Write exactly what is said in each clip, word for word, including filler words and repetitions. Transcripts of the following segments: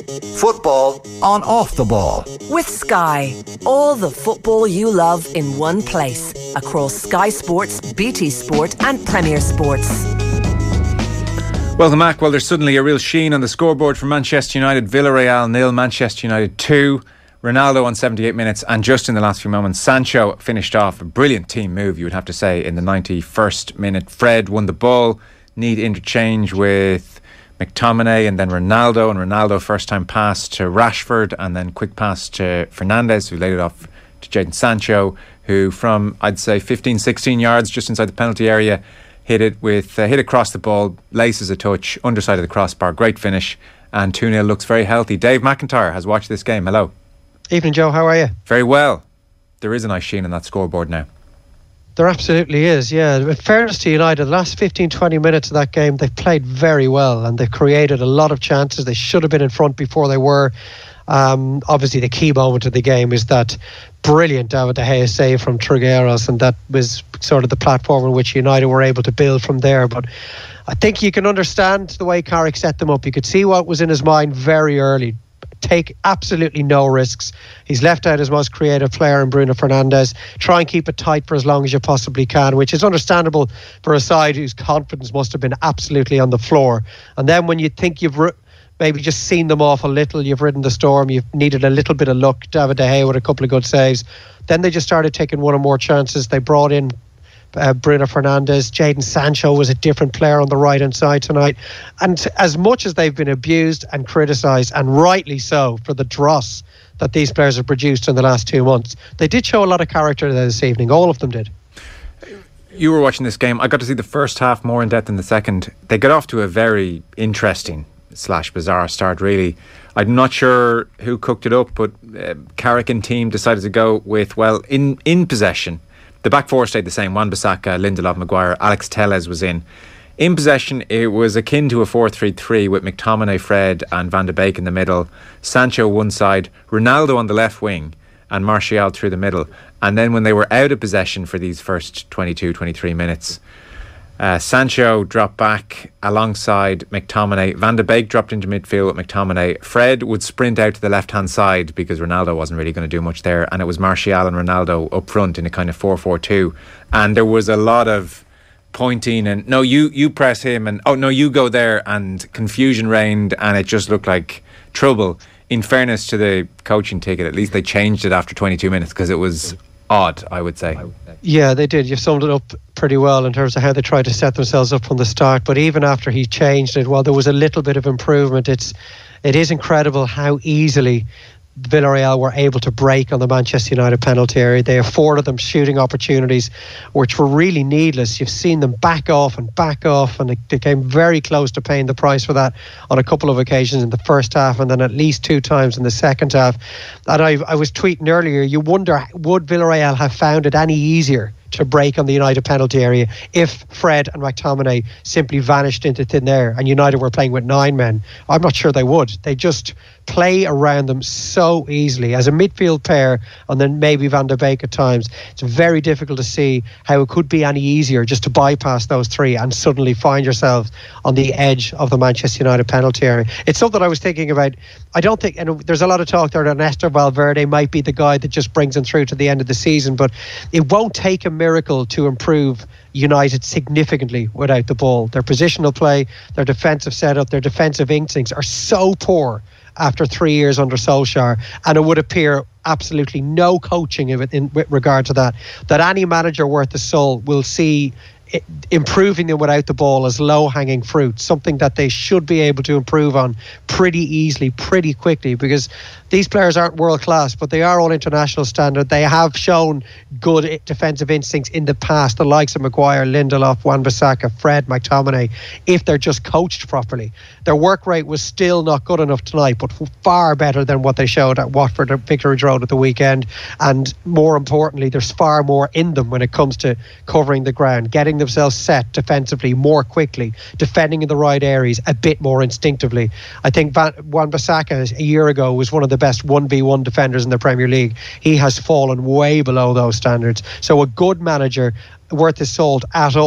Football on Off the Ball. With Sky. All the football you love in one place. Across Sky Sports, B T Sport and Premier Sports. Welcome back. Well, there's suddenly a real sheen on the scoreboard for Manchester United. Villarreal nil, Manchester United two. Ronaldo on seventy-eight minutes, and just in the last few moments, Sancho finished off a brilliant team move, you would have to say, in the ninety-first minute. Fred won the ball, neat interchange with McTominay and then Ronaldo, and Ronaldo first time pass to Rashford and then quick pass to Fernandes, who laid it off to Jadon Sancho, who from I'd say fifteen, sixteen yards just inside the penalty area hit it with uh, hit across the ball, laces a touch, underside of the crossbar, great finish, and two nil looks very healthy. Dave McIntyre has watched this game. Hello. Evening, Joe. How are you? Very well. There is a nice sheen on that scoreboard now. There absolutely is, yeah. In fairness to United, the last fifteen, twenty minutes of that game, they played very well and they created a lot of chances. They should have been in front before they were. Um, obviously, the key moment of the game is that brilliant David De Gea save from Trigueros, and that was sort of the platform on which United were able to build from there. But I think you can understand the way Carrick set them up. You could see what was in his mind very early. Take absolutely no risks. He's left out his most creative player in Bruno Fernandes. Try and keep it tight for as long as you possibly can, which is understandable for a side whose confidence must have been absolutely on the floor. And then when you think you've ri- maybe just seen them off a little, you've ridden the storm, you've needed a little bit of luck, David De Gea with a couple of good saves, then they just started taking one or more chances. They brought in Uh, Bruno Fernandes. Jadon Sancho was a different player on the right hand side tonight, and as much as they've been abused and criticised, and rightly so, for the dross that these players have produced in the last two months, they did show a lot of character this evening. All of them did. You were watching this game. I got to see the first half more in depth than the second. They got off to a very interesting slash bizarre start, really. I'm not sure who cooked it up, but uh, Carrick and team decided to go with, well, in, in possession. The back four stayed the same. Wan-Bissaka, Lindelof, Maguire, Alex Telles was in. In possession, it was akin to a four three three with McTominay, Fred and Van de Beek in the middle. Sancho one side, Ronaldo on the left wing and Martial through the middle. And then when they were out of possession for these first twenty-two, twenty-three minutes, uh, Sancho dropped back alongside McTominay. Van de Beek dropped into midfield with McTominay. Fred would sprint out to the left-hand side because Ronaldo wasn't really going to do much there, and it was Martial and Ronaldo up front in a kind of four four two. And there was a lot of pointing and, no, you, you press him, and, oh, no, you go there, and confusion reigned, and it just looked like trouble. In fairness to the coaching ticket, at least they changed it after twenty-two minutes because it was odd, I would say. Yeah, they did. You summed it up pretty well in terms of how they tried to set themselves up from the start. But even after he changed it, while there was a little bit of improvement, it's it is incredible how easily Villarreal were able to break on the Manchester United penalty area. They afforded them shooting opportunities which were really needless. You've seen them back off and back off, and they came very close to paying the price for that on a couple of occasions in the first half, and then at least two times in the second half. And I, I was tweeting earlier, you wonder, would Villarreal have found it any easier to break on the United penalty area if Fred and McTominay simply vanished into thin air and United were playing with nine men? I'm not sure they would. They just play around them so easily as a midfield pair, and then maybe Van der Beek at times. It's very difficult to see how it could be any easier just to bypass those three and suddenly find yourselves on the edge of the Manchester United penalty area. It's something I was thinking about. I don't think, and there's a lot of talk there that Ernesto Valverde might be the guy that just brings them through to the end of the season, but it won't take a miracle to improve United significantly without the ball. Their positional play, their defensive setup, their defensive instincts are so poor after three years under Solskjaer, and it would appear absolutely no coaching in, in with regard to that, that any manager worth his salt will see it, improving them without the ball as low-hanging fruit, something that they should be able to improve on pretty easily, pretty quickly, because these players aren't world-class, but they are all international standard. They have shown good defensive instincts in the past, the likes of Maguire, Lindelof, Wan-Bissaka, Fred, McTominay, if they're just coached properly. Their work rate was still not good enough tonight, but far better than what they showed at Watford at Vicarage Road at the weekend. And more importantly, there's far more in them when it comes to covering the ground, getting themselves set defensively more quickly, defending in the right areas a bit more instinctively. I think Van, Wan-Bissaka a year ago was one of the best one v one defenders in the Premier League. He has fallen way below those standards. So a good manager worth his salt at all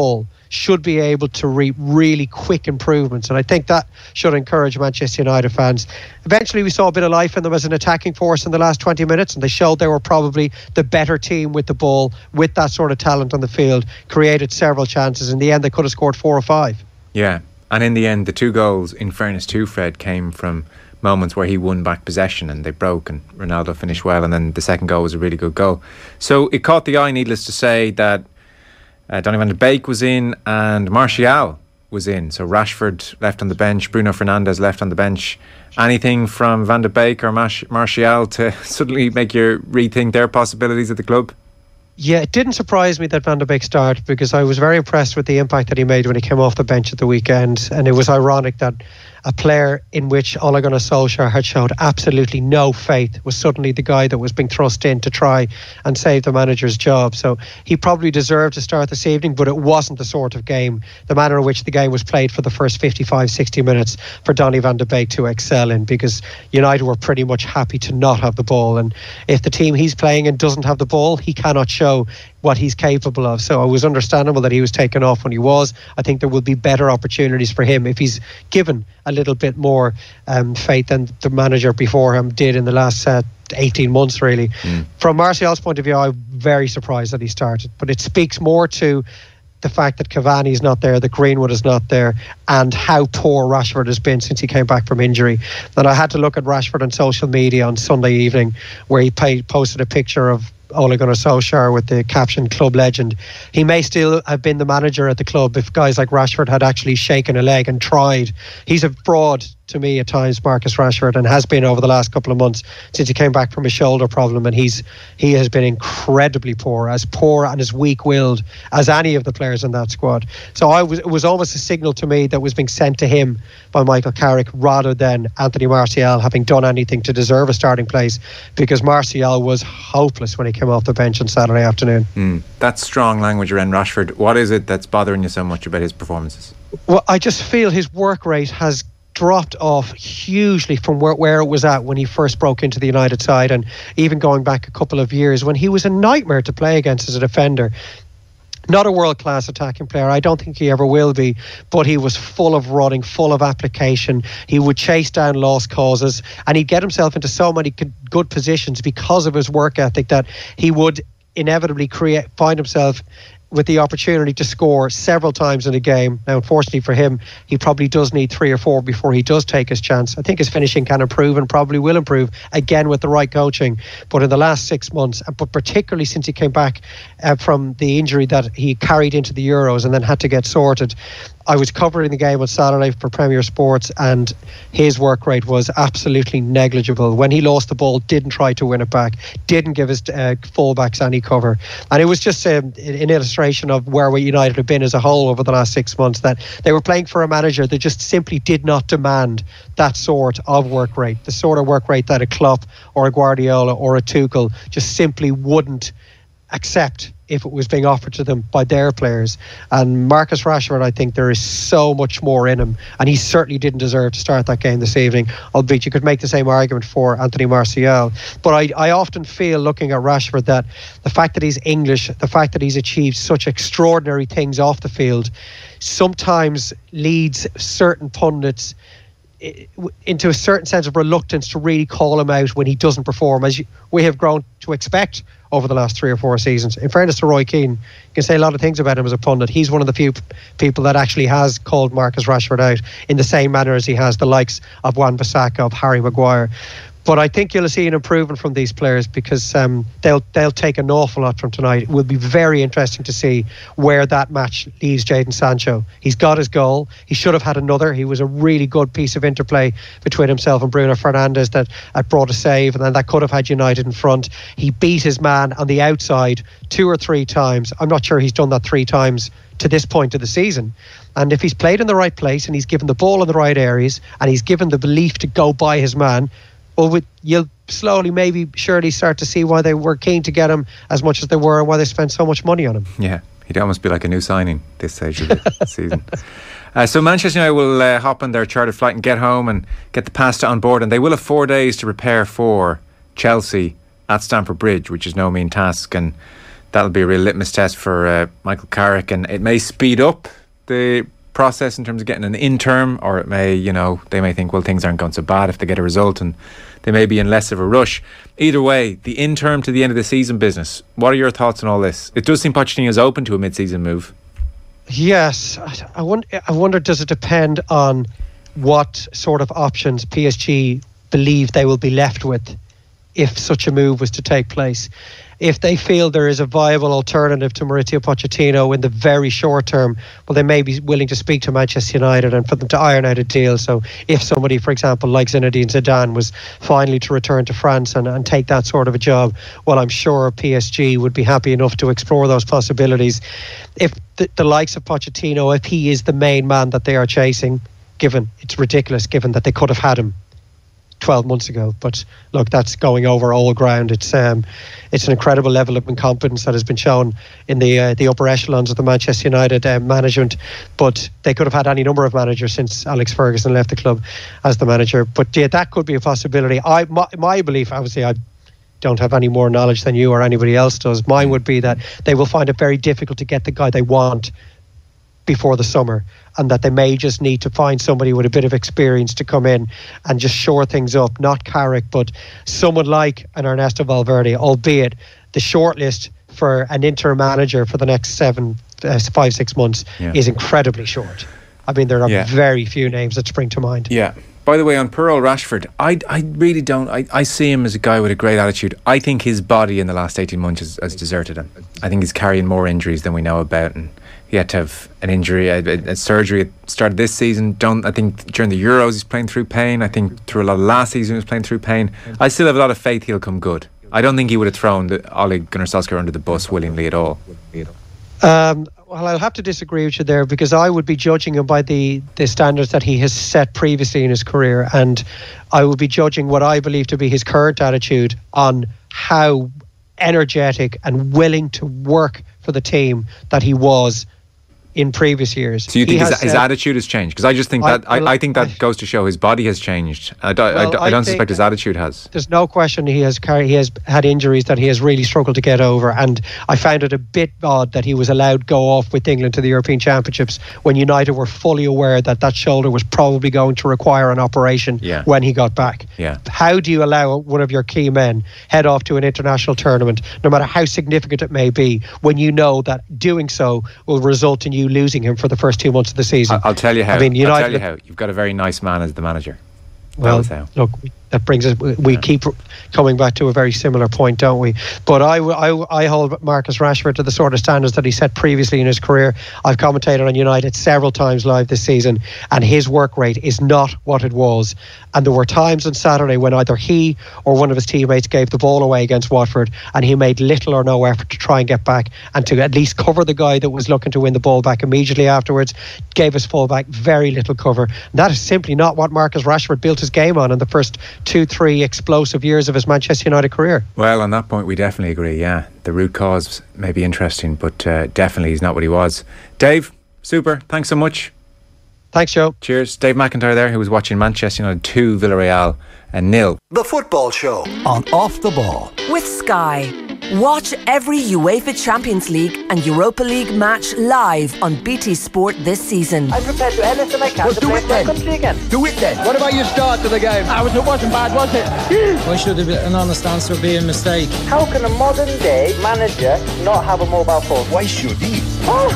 should be able to reap really quick improvements. And I think that should encourage Manchester United fans. Eventually we saw a bit of life in them as an attacking force in the last twenty minutes, and they showed they were probably the better team with the ball, with that sort of talent on the field, created several chances. In the end they could have scored four or five. Yeah, and in the end the two goals, in fairness to Fred, came from moments where he won back possession and they broke and Ronaldo finished well, and then the second goal was a really good goal. So it caught the eye, needless to say, that uh, Donny van de Beek was in and Martial was in. So Rashford left on the bench, Bruno Fernandes left on the bench. Anything from Van de Beek or Mar- Martial to suddenly make you rethink their possibilities at the club? Yeah, it didn't surprise me that Van de Beek started, because I was very impressed with the impact that he made when he came off the bench at the weekend. And it was ironic that a player in which Ole Gunnar Solskjaer had showed absolutely no faith was suddenly the guy that was being thrust in to try and save the manager's job. So he probably deserved to start this evening, but it wasn't the sort of game, the manner in which the game was played for the first fifty-five, sixty minutes for Donny van de Beek to excel in, because United were pretty much happy to not have the ball. And if the team he's playing in doesn't have the ball, he cannot show what he's capable of. So it was understandable that he was taken off when he was. I think there will be better opportunities for him if he's given a little bit more um, faith than the manager before him did in the last uh, eighteen months, really. Mm. From Martial's point of view, I'm very surprised that he started, but it speaks more to the fact that Cavani is not there, that Greenwood is not there, and how poor Rashford has been since he came back from injury. And I had to look at Rashford on social media on Sunday evening, where he paid, posted a picture of Ole Gunnar Solskjaer with the caption "Club Legend." He may still have been the manager at the club if guys like Rashford had actually shaken a leg and tried. He's a fraud to me at times, Marcus Rashford, and has been over the last couple of months since he came back from a shoulder problem, and he's he has been incredibly poor, as poor and as weak-willed as any of the players in that squad. So I was it was almost a signal to me that was being sent to him by Michael Carrick rather than Anthony Martial having done anything to deserve a starting place, because Martial was hopeless when he came off the bench on Saturday afternoon. Mm, that's strong language around Rashford. What is it that's bothering you so much about his performances? Well, I just feel his work rate has dropped off hugely from where, where it was at when he first broke into the United side, and even going back a couple of years when he was a nightmare to play against as a defender. Not a world-class attacking player, I don't think he ever will be, but he was full of running, full of application. He would chase down lost causes, and he'd get himself into so many good positions because of his work ethic that he would inevitably create find himself with the opportunity to score several times in a game. Now, unfortunately for him, he probably does need three or four before he does take his chance. I think his finishing can improve and probably will improve again with the right coaching. But in the last six months, but particularly since he came back uh, from the injury that he carried into the Euros and then had to get sorted, I was covering the game on Saturday for Premier Sports, and his work rate was absolutely negligible. When he lost the ball, didn't try to win it back, didn't give his uh, fullbacks any cover. And it was just um, an illustration of where United have been as a whole over the last six months, that they were playing for a manager that just simply did not demand that sort of work rate, the sort of work rate that a Klopp or a Guardiola or a Tuchel just simply wouldn't accept if it was being offered to them by their players. And Marcus Rashford, I think there is so much more in him, and he certainly didn't deserve to start that game this evening, albeit you could make the same argument for Anthony Martial. But I, I often feel, looking at Rashford, that the fact that he's English, the fact that he's achieved such extraordinary things off the field, sometimes leads certain pundits into a certain sense of reluctance to really call him out when he doesn't perform, as we have grown to expect over the last three or four seasons. In fairness to Roy Keane, you can say a lot of things about him as a pundit. He's one of the few p- people that actually has called Marcus Rashford out in the same manner as he has the likes of Wan-Bissaka, of Harry Maguire. But I think you'll see an improvement from these players, because um, they'll they'll take an awful lot from tonight. It will be very interesting to see where that match leaves Jadon Sancho. He's got his goal. He should have had another. He was a really good piece of interplay between himself and Bruno Fernandes that, that brought a save, and then that could have had United in front. He beat his man on the outside two or three times. I'm not sure he's done that three times to this point of the season. And if he's played in the right place and he's given the ball in the right areas and he's given the belief to go by his man, well, with, you'll slowly, maybe, surely start to see why they were keen to get him as much as they were, and why they spent so much money on him. Yeah, he'd almost be like a new signing this stage of the season. Uh, so Manchester United will uh, hop on their chartered flight and get home and get the pasta on board, and they will have four days to prepare for Chelsea at Stamford Bridge, which is no mean task. And that'll be a real litmus test for uh, Michael Carrick, and it may speed up the process in terms of getting an interim, or it may, you know, they may think, well, things aren't going so bad if they get a result, and they may be in less of a rush. Either way, the interim to the end of the season business, what are your thoughts on all this? It does seem Pochettino's open to a mid-season move. Yes, I wonder, I wonder does it depend on what sort of options P S G believe they will be left with if such a move was to take place. If they feel there is a viable alternative to Mauricio Pochettino in the very short term, well, they may be willing to speak to Manchester United and for them to iron out a deal. So if somebody, for example, like Zinedine Zidane was finally to return to France and, and take that sort of a job, well, I'm sure P S G would be happy enough to explore those possibilities. If the, the likes of Pochettino, if he is the main man that they are chasing, given it's ridiculous, given that they could have had him twelve months ago, but look, that's going over old ground. It's um, it's an incredible level of incompetence that has been shown in the uh, the upper echelons of the Manchester United uh, management. But they could have had any number of managers since Alex Ferguson left the club as the manager. But yeah, that could be a possibility. I my, my belief, obviously, I don't have any more knowledge than you or anybody else does. Mine would be that they will find it very difficult to get the guy they want before the summer, and that they may just need to find somebody with a bit of experience to come in and just shore things up. Not Carrick, but someone like an Ernesto Valverde, albeit the shortlist for an interim manager for the next seven, uh, five, six months yeah. is incredibly short. I mean, there are yeah. very few names that spring to mind. Yeah. By the way, on poor old Rashford, I, I really don't. I, I see him as a guy with a great attitude. I think his body in the last eighteen months has, has deserted him. I think he's carrying more injuries than we know about, and he had to have an injury, a, a, a surgery at the start of this season. Don't I think during the Euros he's playing through pain. I think through a lot of last season he was playing through pain. I still have a lot of faith he'll come good. I don't think he would have thrown the Ole Gunnar Solskjaer under the bus willingly at all. Um, well, I'll have to disagree with you there, because I would be judging him by the, the standards that he has set previously in his career, and I would be judging what I believe to be his current attitude on how energetic and willing to work for the team that he was in previous years. So you think his, his attitude has changed? Because I just think I, that I, well, I think that I, goes to show his body has changed. I, do, well, I, do, I don't I suspect his attitude has. There's no question he has carried, he has had injuries that he has really struggled to get over, and I found it a bit odd that he was allowed go off with England to the European Championships when United were fully aware that that shoulder was probably going to require an operation yeah. when he got back. Yeah. How do you allow one of your key men head off to an international tournament, no matter how significant it may be, when you know that doing so will result in you losing him for the first two months of the season? I'll tell you how. I mean, United, I'll tell you how. You've got a very nice man as the manager. Well, look, that brings us, we yeah. keep coming back to a very similar point, don't we? But I, I, I hold Marcus Rashford to the sort of standards that he set previously in his career. I've commentated on United several times live this season, and his work rate is not what it was. And there were times on Saturday when either he or one of his teammates gave the ball away against Watford, and he made little or no effort to try and get back and to at least cover the guy that was looking to win the ball back immediately afterwards. Gave his fullback very little cover. And that is simply not what Marcus Rashford built his game on in the first two, three explosive years of his Manchester United career. Well, on that point we definitely agree, yeah. The root cause may be interesting, but uh, definitely he's not what he was. Dave, super, thanks so much. Thanks, Joe. Cheers. Dave McIntyre there, who was watching Manchester United two, Villarreal and nil. The Football Show on Off the Ball. With Sky. Watch every UEFA Champions League and Europa League match live on B T Sport this season. I'm prepared to do anything I can well, to play for my country again. Do it then. What about your start to the game? I was, it wasn't bad, was it? Why should an honest answer be a mistake? How can a modern day manager not have a mobile phone? Why should he? Oh.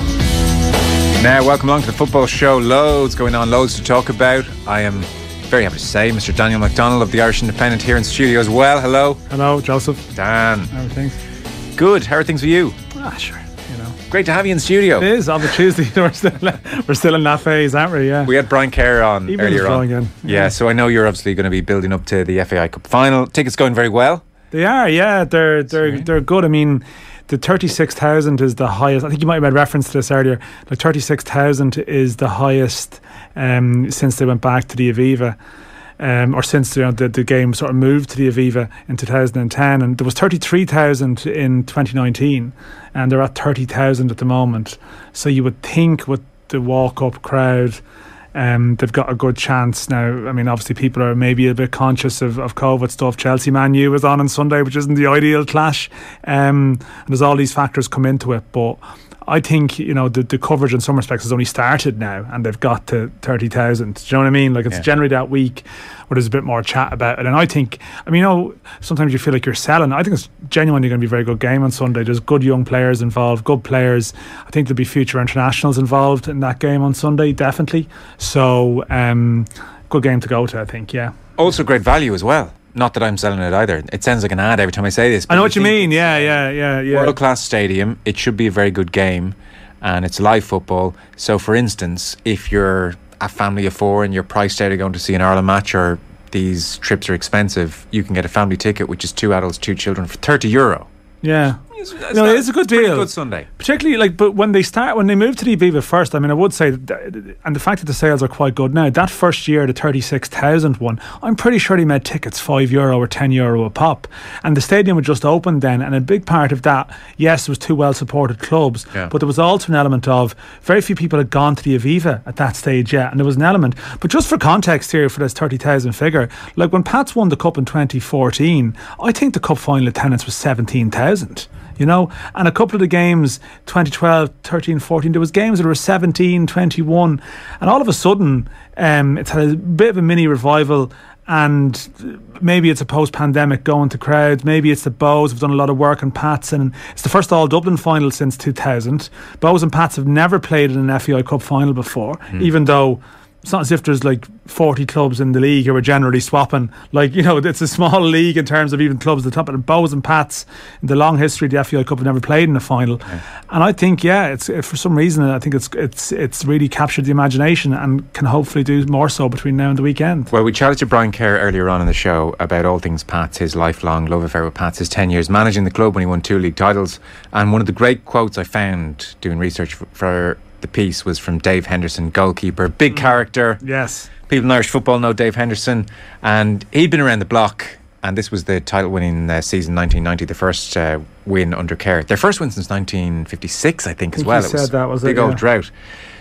Now, welcome along to the Football Show. Loads going on, loads to talk about. I am very happy to say Mister Daniel McDonnell of the Irish Independent here in studio as well. Hello. Hello, Joseph. Dan. How are things? Good. How are things with you? Ah, sure. You know, great to have you in studio. It is on the Tuesday. we're still we're still in that phase, aren't we? Yeah. We had Brian Kerr on Even earlier on. Again. Yeah. yeah. So I know you're obviously going to be building up to the F A I Cup final. Tickets going very well. They are. Yeah. They're they're Sweet. they're good. I mean, the thirty-six thousand is the highest. I think you might have made reference to this earlier. The thirty-six thousand is the highest um, since they went back to the Aviva. Um, or since you know, the, the game sort of moved to the Aviva in two thousand ten, and there was thirty-three thousand in twenty nineteen, and they're at thirty thousand at the moment. So you would think with the walk-up crowd Um, they've got a good chance now. I mean, obviously people are maybe a bit conscious of, of COVID stuff. Chelsea Man U was on on Sunday, which isn't the ideal clash, um, and there's all these factors come into it, but I think, you know, the, the coverage in some respects has only started now, and they've got to thirty thousand. Do you know what I mean? Like, it's yeah. generally that week where there's a bit more chat about it. And I think, I mean, you know, sometimes you feel like you're selling. I think it's genuinely going to be a very good game on Sunday. There's good young players involved, good players. I think there'll be future internationals involved in that game on Sunday, definitely. So, um, good game to go to, I think, yeah. Also great value as well. Not that I'm selling it either. It sounds like an ad every time I say this. I know what you mean. Yeah, yeah, yeah, yeah. World class stadium. It should be a very good game, and it's live football. So, for instance, if you're a family of four and you're priced out of going to see an Ireland match, or these trips are expensive, you can get a family ticket, which is two adults, two children, for thirty euro. Yeah. It's, it's no, not, it's a good it's deal. Good Sunday, particularly like. But when they start, when they moved to the Aviva first, I mean, I would say, that, and the fact that the sales are quite good now. That first year, the thirty-six thousand one, I'm pretty sure they made tickets five euro or ten euro a pop, and the stadium had just opened then. And a big part of that, yes, it was two well supported clubs, yeah. but there was also an element of very few people had gone to the Aviva at that stage yet, and there was an element. But just for context here, for this thirty thousand figure, like when Pats won the cup in twenty fourteen, I think the cup final attendance was seventeen thousand. You know, and a couple of the games, twenty twelve, thirteen, fourteen, there was games that were seventeen, twenty-one, and all of a sudden um, it's had a bit of a mini revival, and maybe it's a post-pandemic going to crowds, maybe it's the Bows have done a lot of work on Pats, and it's the first All-Dublin final since two thousand. Bows and Pats have never played in an F A I Cup final before, mm. even though it's not as if there's like forty clubs in the league who are generally swapping. Like, you know, it's a small league in terms of even clubs at the top. But Bows and Pats, in the long history of the F A I Cup, have never played in a final. Yeah. And I think, yeah, it's for some reason, I think it's it's it's really captured the imagination and can hopefully do more so between now and the weekend. Well, we chatted to Brian Kerr earlier on in the show about all things Pats, his lifelong love affair with Pats, his ten years managing the club when he won two league titles. And one of the great quotes I found doing research for, for the piece was from Dave Henderson, goalkeeper, big character. Yes. People in Irish football know Dave Henderson, and he'd been around the block, and this was the title winning uh, season nineteen ninety, the first uh, win under Kerr. Their first win since nineteen fifty-six, I think, I think as well. He said it was that was a big it, old yeah. drought.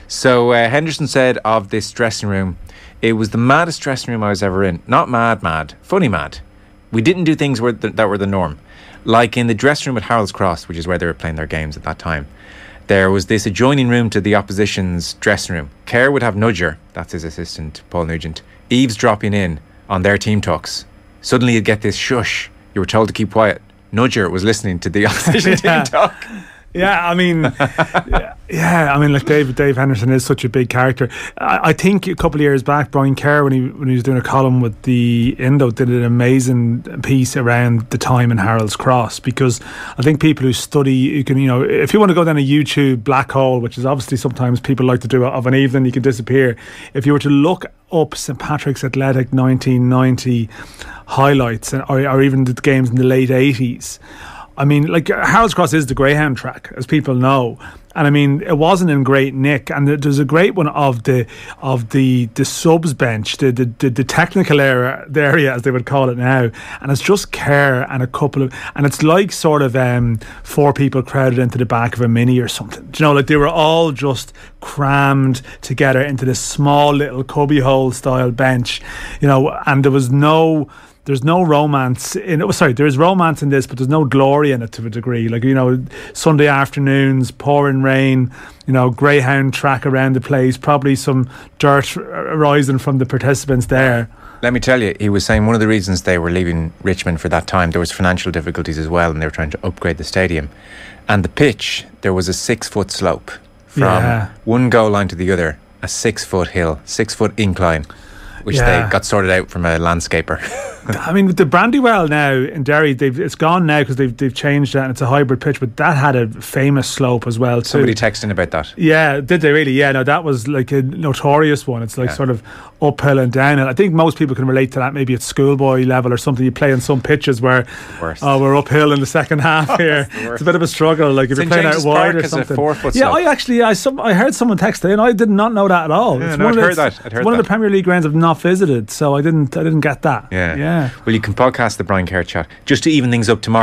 So uh, Henderson said of this dressing room, it was the maddest dressing room I was ever in. Not mad, mad, funny mad. We didn't do things were th- that were the norm. Like in the dressing room at Harold's Cross, which is where they were playing their games at that time. There was this adjoining room to the opposition's dressing room. Kerr would have Nudger, that's his assistant, Paul Nugent, eavesdropping in on their team talks. Suddenly you'd get this shush. You were told to keep quiet. Nudger was listening to the opposition yeah. team talk. Yeah, I mean, yeah, yeah, I mean, like Dave, Dave Henderson is such a big character. I, I think a couple of years back, Brian Kerr, when he when he was doing a column with the Indo, did an amazing piece around the time in Harold's Cross, because I think people who study, you can, you know, if you want to go down a YouTube black hole, which is obviously sometimes people like to do of an evening, you can disappear. If you were to look up St Patrick's Athletic nineteen ninety highlights, or, or even the games in the late eighties. I mean, like, Harold's Cross is the Greyhound track, as people know, and I mean, it wasn't in great nick. And there's a great one of the of the the subs bench, the the, the, the technical area, the area as they would call it now, and it's just Kerr and a couple of, and it's like sort of um, four people crowded into the back of a Mini or something. Do you know, like they were all just crammed together into this small little cubbyhole style bench, you know, and there was no. There's no romance in it. Oh, sorry, there is romance in this, but there's no glory in it to a degree. Like, you know, Sunday afternoons, pouring rain, you know, Greyhound track around the place, probably some dirt arising from the participants there. Let me tell you, he was saying one of the reasons they were leaving Richmond for that time, there was financial difficulties as well, and they were trying to upgrade the stadium. And the pitch, there was a six foot slope from yeah. one goal line to the other, a six foot hill, six foot incline, which yeah. they got sorted out from a landscaper. I mean, with the Brandywell now in Derry, they've it's gone now because they've they've changed that and it's a hybrid pitch. But that had a famous slope as well too. Somebody texting about that. Yeah, did they really? Yeah, no, that was like a notorious one. It's like yeah. sort of uphill and downhill. I think most people can relate to that. Maybe at schoolboy level or something. You play on some pitches where Worst. oh, we're uphill in the second half here. It's a bit of a struggle. Like if Saint you're playing James's out wide Park or something. A four foot yeah, slope. I actually I some I heard someone text it and I did not know that at all. Yeah, it's no, one I'd of heard the, that. I'd heard it's one that. of the Premier League grounds I've not visited, so I didn't I didn't get that. Yeah, yeah. Well, you can podcast the Brian Kerr chat just to even things up tomorrow.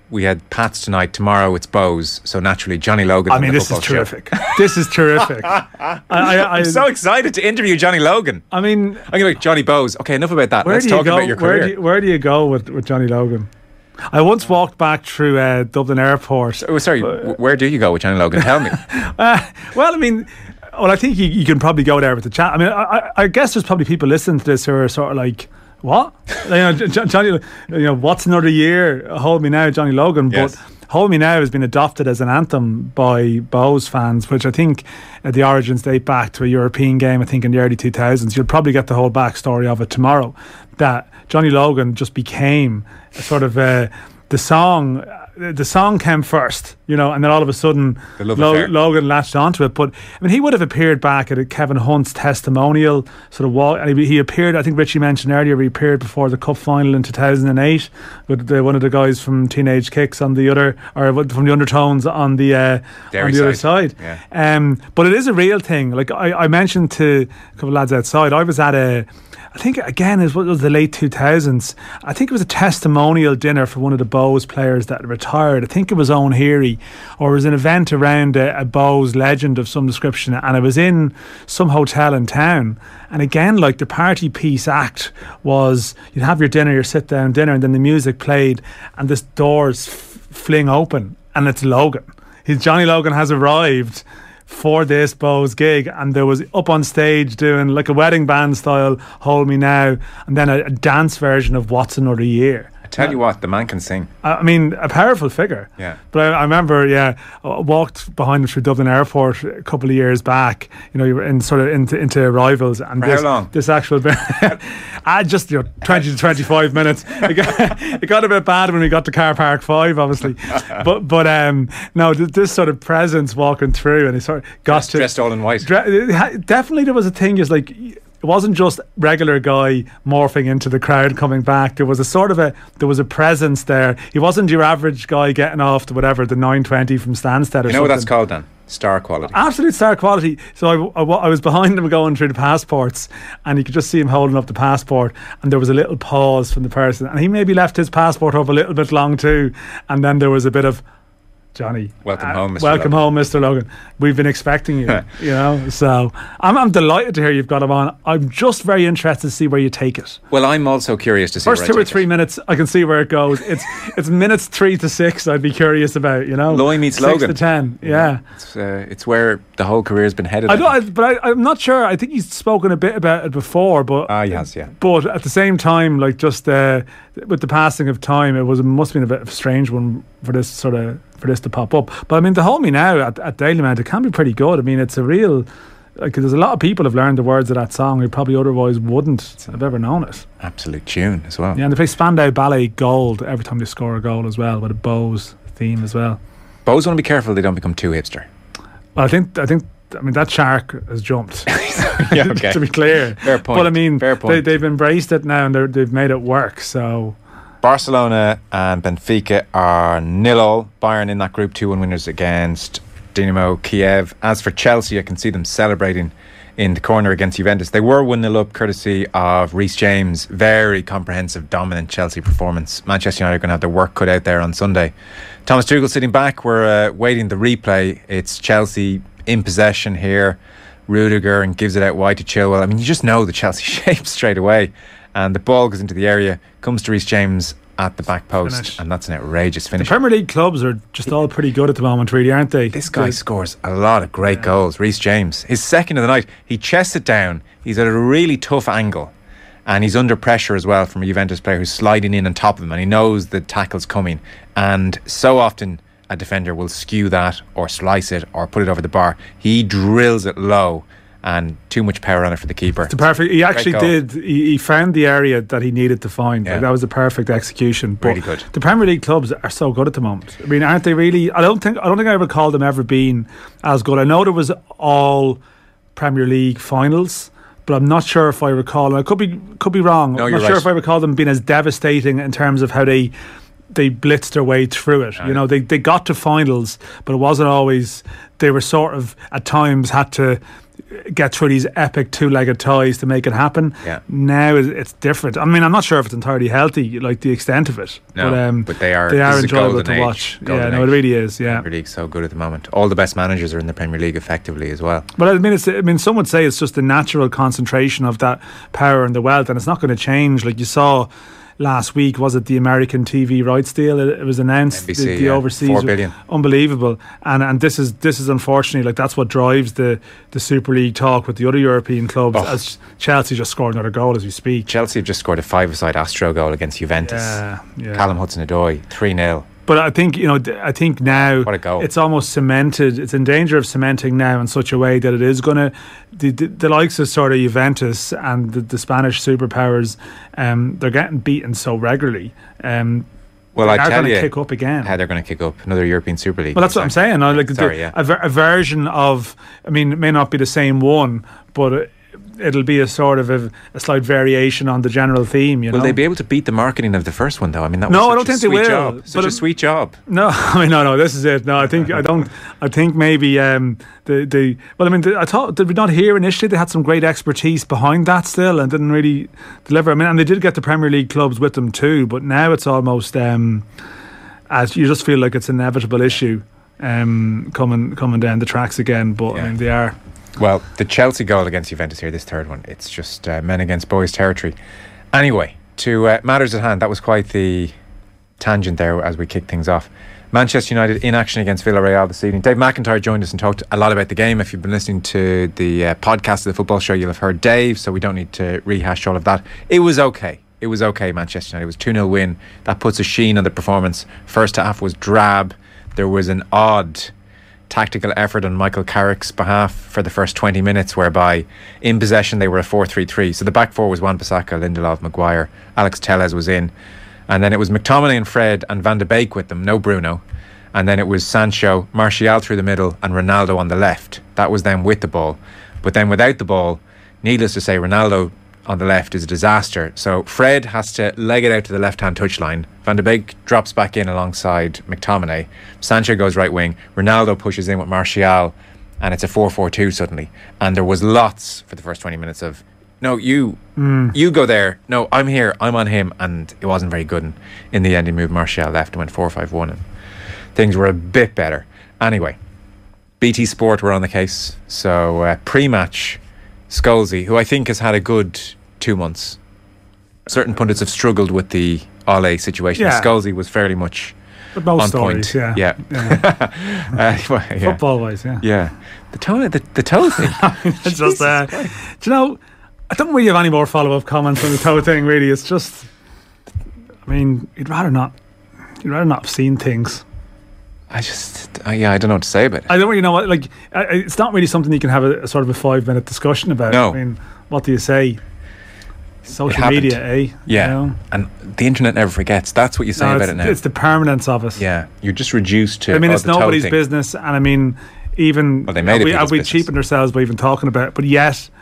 we had Pats tonight. Tomorrow it's Bows. So naturally, Johnny Logan. I mean, this is terrific. This is terrific. I, I, I, I'm so excited to interview Johnny Logan. I mean, I'm going to be Johnny Bows. Okay, enough about that. Where Let's do you talk go, about your where career. Do you, where do you go with, with Johnny Logan? I once walked back through uh, Dublin Airport. Oh, sorry, uh, where do you go with Johnny Logan? Tell me. uh, well, I mean, well, I think you, you can probably go there with the chat. I mean, I, I guess there's probably people listening to this who are sort of like, what? you know, Johnny, you know, what's another year? Hold Me Now, Johnny Logan. Yes. But Hold Me Now has been adopted as an anthem by Bows fans, which I think uh, the origins date back to a European game, I think in the early two thousands. You'll probably get the whole backstory of it tomorrow. That Johnny Logan just became a sort of uh, the song. The song came first, you know, and then all of a sudden Lo- Logan latched onto it. But I mean, he would have appeared back at a Kevin Hunt's testimonial sort of walk. And he, he appeared, I think Richie mentioned earlier, he appeared before the Cup final in two thousand eight with the, one of the guys from Teenage Kicks on the other, or from the Undertones on the uh, on the side. other side. Yeah. Um, but it is a real thing. Like I, I mentioned to a couple of lads outside, I was at a. I think again it was the late two thousands. I think it was a testimonial dinner for one of the Bows players that retired. I think it was Owen Heary, or it was an event around a, a Bows legend of some description, and it was in some hotel in town. And again, like the party piece act was, you'd have your dinner, your sit down dinner, and then the music played, and this doors f- fling open, and it's Logan. His Johnny Logan has arrived for this Bows gig, and there was up on stage doing like a wedding band style Hold Me Now, and then a, a dance version of What's Another Year. I tell you what, the man can sing. I mean, a powerful figure. Yeah. But I, I remember, yeah, I walked behind him through Dublin Airport a couple of years back. You know, you were in sort of into, into arrivals, and for this, how long? This actual bit, I just you know twenty to twenty-five minutes. It got, it got a bit bad when we got to Car Park Five, obviously. but but um no, th- this sort of presence walking through, and he sort of got dressed, to dressed all in white. Dre- definitely, there was a thing. Is like. It wasn't just regular guy morphing into the crowd coming back. There was a sort of a there was a presence there. He wasn't your average guy getting off to whatever the nine twenty from Stansted or something. You know what that's called, Dan? Star quality. Absolute star quality. So I, I, I was behind him going through the passports, and you could just see him holding up the passport, and there was a little pause from the person, and he maybe left his passport up a little bit long too, and then there was a bit of, Johnny, welcome uh, home, Mister Welcome Logan. home, Mister Logan. We've been expecting you. You know, so I'm, I'm delighted to hear you've got him on. I'm just very interested to see where you take it. Well, I'm also curious to see. First where two I or take three it. minutes, I can see where it goes. It's it's minutes three to six. I'd be curious about. You know, Loy meets six Logan. to ten. Yeah, it's uh, it's where the whole career has been headed. I don't, I, but I, I'm not sure. I think he's spoken a bit about it before, but ah, he has, yeah. But at the same time, like just uh, with the passing of time, it was it must have been a bit of a strange one for this sort of. for this to pop up. But I mean, the Hold Me Now at, at Dalymount, it can be pretty good. I mean, it's a real, like, there's a lot of people have learned the words of that song who probably otherwise wouldn't have ever known it. Absolute tune as well. Yeah, and they play Spandau Ballet Gold every time they score a goal as well, with a Bows theme as well. Bows want to be careful they don't become too hipster. Well, I think, I think, I mean, that shark has jumped. Yeah, okay. To be clear. Fair point. But I mean, Fair point. They, they've embraced it now, and they're, they've made it work, so... Barcelona and Benfica are nil all. Bayern in that group two one winners against Dynamo Kiev. As for Chelsea, I can see them celebrating in the corner against Juventus. They were one nil up courtesy of Reece James. Very comprehensive, dominant Chelsea performance. Manchester United are going to have their work cut out there on Sunday. Thomas Tuchel sitting back. We're uh, waiting the replay. It's Chelsea in possession here. Rudiger and gives it out wide to Chilwell. I mean, you just know the Chelsea shape straight away. And the ball goes into the area, comes to Reece James at the back post, finish. And that's an outrageous finish. The Premier League clubs are just all pretty good at the moment, really, aren't they? This guy Good. scores a lot of great yeah. goals. Reece James, his second of the night, he chests it down. He's at a really tough angle, and he's under pressure as well from a Juventus player who's sliding in on top of him, and he knows the tackle's coming. And so often a defender will skew that or slice it or put it over the bar. He drills it low. And too much power on it for the keeper. It's the perfect. He actually did. He, he found the area that he needed to find. Yeah. Like, that was the perfect execution. But really good. The Premier League clubs are so good at the moment. I mean, aren't they really? I don't think. I don't think I ever called them ever being as good. I know there was all Premier League finals, but I'm not sure if I recall. I could be could be wrong. No, I'm you're not sure right. if I recall them being as devastating in terms of how they. They blitzed their way through it. Right. You know, they they got to finals, but it wasn't always. They were sort of at times had to. get through these epic two-legged ties to make it happen. Yeah. Now it's different. I mean, I'm not sure if it's entirely healthy, like the extent of it. No, but, um, but they are. They are enjoyable to age, watch. Yeah, age. no, it really is. Yeah, Premier League's so good at the moment. All the best managers are in the Premier League effectively as well. But I mean, it's, I mean, some would say it's just the natural concentration of that power and the wealth, and it's not going to change. Like you saw last week, was it the American T V rights deal? It, it was announced, N B C, the, the yeah, overseas, four billion, unbelievable. And and this is this is unfortunately, like, that's what drives the, the Super League talk with the other European clubs. Oh. As Chelsea just scored another goal as we speak. Chelsea have just scored a five-a-side Astro goal against Juventus. Yeah, yeah. Callum Hudson-Odoi, three nil. But I think, you know, I think now what a goal. It's almost cemented. It's in danger of cementing now in such a way that it is going to, the, the, the likes of sort of Juventus and the, the Spanish superpowers, um, they're getting beaten so regularly. Um, well, I tell you, they're going to kick up again. How they're going to kick up another European Super League. Well, that's exactly. what I'm saying. I, like Sorry, the, yeah. a, ver- a version of, I mean, it may not be the same one, but it, it'll be a sort of a, a slight variation on the general theme. You will know? they be able to beat the marketing of the first one though? I mean, that was no, such I don't a think they sweet will. Job. Such but a sweet job. No, I mean, no, no. This is it. No, I think I don't. I think maybe um, the the. Well, I mean, the, I thought did we not hear initially they had some great expertise behind that still and didn't really deliver. I mean, and they did get the Premier League clubs with them too, but now it's almost um, as you just feel like it's an inevitable issue um, coming coming down the tracks again. But yeah. I mean, they are. Well, the Chelsea goal against Juventus here, this third one, it's just uh, men against boys territory. Anyway, to uh, matters at hand, that was quite the tangent there as we kick things off. Manchester United in action against Villarreal this evening. Dave McIntyre joined us and talked a lot about the game. If you've been listening to the uh, podcast of the Football Show, you'll have heard Dave, so we don't need to rehash all of that. It was okay. It was okay, Manchester United. It was two nil win. That puts a sheen on the performance. First half was drab. There was an odd tactical effort on Michael Carrick's behalf for the first twenty minutes, whereby in possession they were a four three three. So the back four was Wan-Bissaka, Lindelof, Maguire, Alex Tellez was in, and then it was McTominay and Fred and Van de Beek with them, no Bruno, and then it was Sancho, Martial through the middle and Ronaldo on the left. That was them with the ball. But then without the ball, needless to say, Ronaldo on the left is a disaster. So Fred has to leg it out to the left-hand touchline. Van de Beek drops back in alongside McTominay. Sancho goes right wing. Ronaldo pushes in with Martial, and it's a four four two suddenly. And there was lots for the first twenty minutes of, no, you mm. you go there. No, I'm here. I'm on him. And it wasn't very good. And in the end, he moved Martial left and went four five one, and things were a bit better. Anyway, B T Sport were on the case. So uh, pre-match, Scholesy, who I think has had a good two months. Certain pundits have struggled with the Ole situation. Yeah. Scholesy was fairly much but most on stories, point. Yeah, yeah. yeah. uh, well, yeah. Football-wise, yeah. Yeah, the toe, the, the toe thing. I mean, it's just, uh, do you know? I don't really have any more follow-up comments on the toe thing. Really, it's just. I mean, you'd rather not. You'd rather not have seen things. I just, uh, yeah, I don't know what to say about it. I don't really know what, like, uh, it's not really something you can have a, a sort of a five minute discussion about. No. I mean, what do you say? Social media, eh? Yeah. You know? And the internet never forgets. That's what you say no, about it now. It's the permanence of it. Yeah. You're just reduced to. I mean, oh, it's the nobody's thing. business. And I mean, even. Well, they made it we, people's we business. cheapened ourselves by even talking about it. But yet.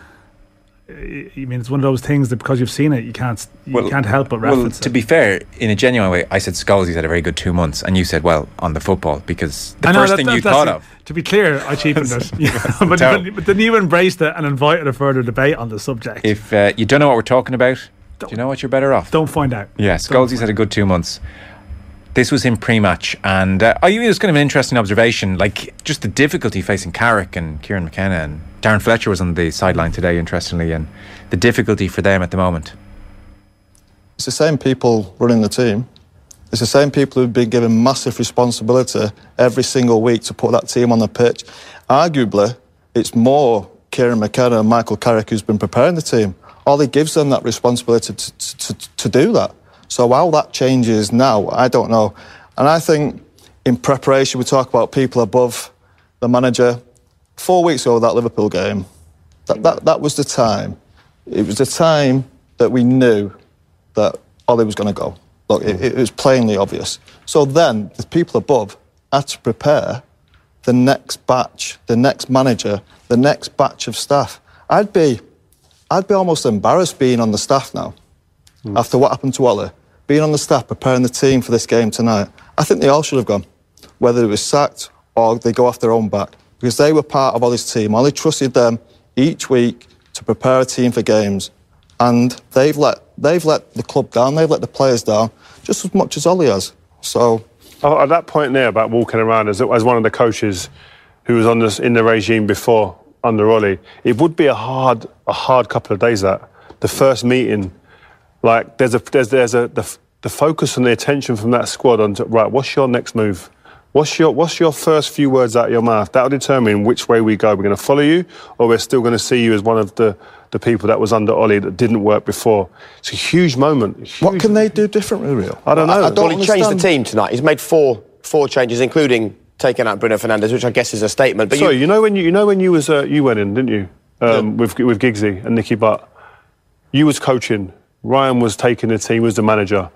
I mean, it's one of those things that because you've seen it, you can't you well, can't help but reference well, it. To be fair, in a genuine way, I said Scholesy's had a very good two months, and you said, well, on the football, because the know, first that, thing that, you that's thought it. of. To be clear, I cheapened it. Yeah. but, but, but then you embraced it and invited a further debate on the subject. If uh, you don't know what we're talking about, don't, do you know what, you're better off? Don't find out. Yeah, Scholesy's had a good two months. This was in pre-match, and uh, it was kind of an interesting observation, like just the difficulty facing Carrick and Kieran McKenna, and Darren Fletcher was on the sideline today, interestingly, and the difficulty for them at the moment. It's the same people running the team. It's the same people who've been given massive responsibility every single week to put that team on the pitch. Arguably, it's more Kieran McKenna and Michael Carrick who's been preparing the team. Ollie gives them that responsibility to, to, to, to do that. So how that changes now, I don't know. And I think in preparation, we talk about people above the manager. Four weeks ago, that Liverpool game, that, that, that was the time. It was the time that we knew that Ollie was going to go. Look, it, it was plainly obvious. So then, the people above had to prepare the next batch, the next manager, the next batch of staff. I'd be, I'd be almost embarrassed being on the staff now, mm. after what happened to Ollie. Being on the staff, preparing the team for this game tonight, I think they all should have gone, whether it was sacked or they go off their own back, because they were part of Ollie's team. Ollie trusted them. each week to prepare a team for games, and they've let they've let the club down, they've let the players down, just as much as Ollie has. So, oh, at that point there about walking around as, as one of the coaches who was on this, in the regime before under Ollie, it would be a hard a hard couple of days. That the first meeting, like there's a there's there's a the, the focus and the attention from that squad on to, right, what's your next move? What's your What's your first few words out of your mouth? That'll determine which way we go. We're going to follow you, or we're still going to see you as one of the, the people that was under Ollie that didn't work before. It's a huge moment. Huge. What can they do differently, Rio? I don't know. I, I don't well, he understand. changed the team tonight. He's made four four changes, including taking out Bruno Fernandes, which I guess is a statement. But Sorry, you, you know when you you know when you was uh, you went in, didn't you? Um, yeah. With with Giggsy and Nicky Butt. You was coaching. Ryan was taking the team. Was the manager.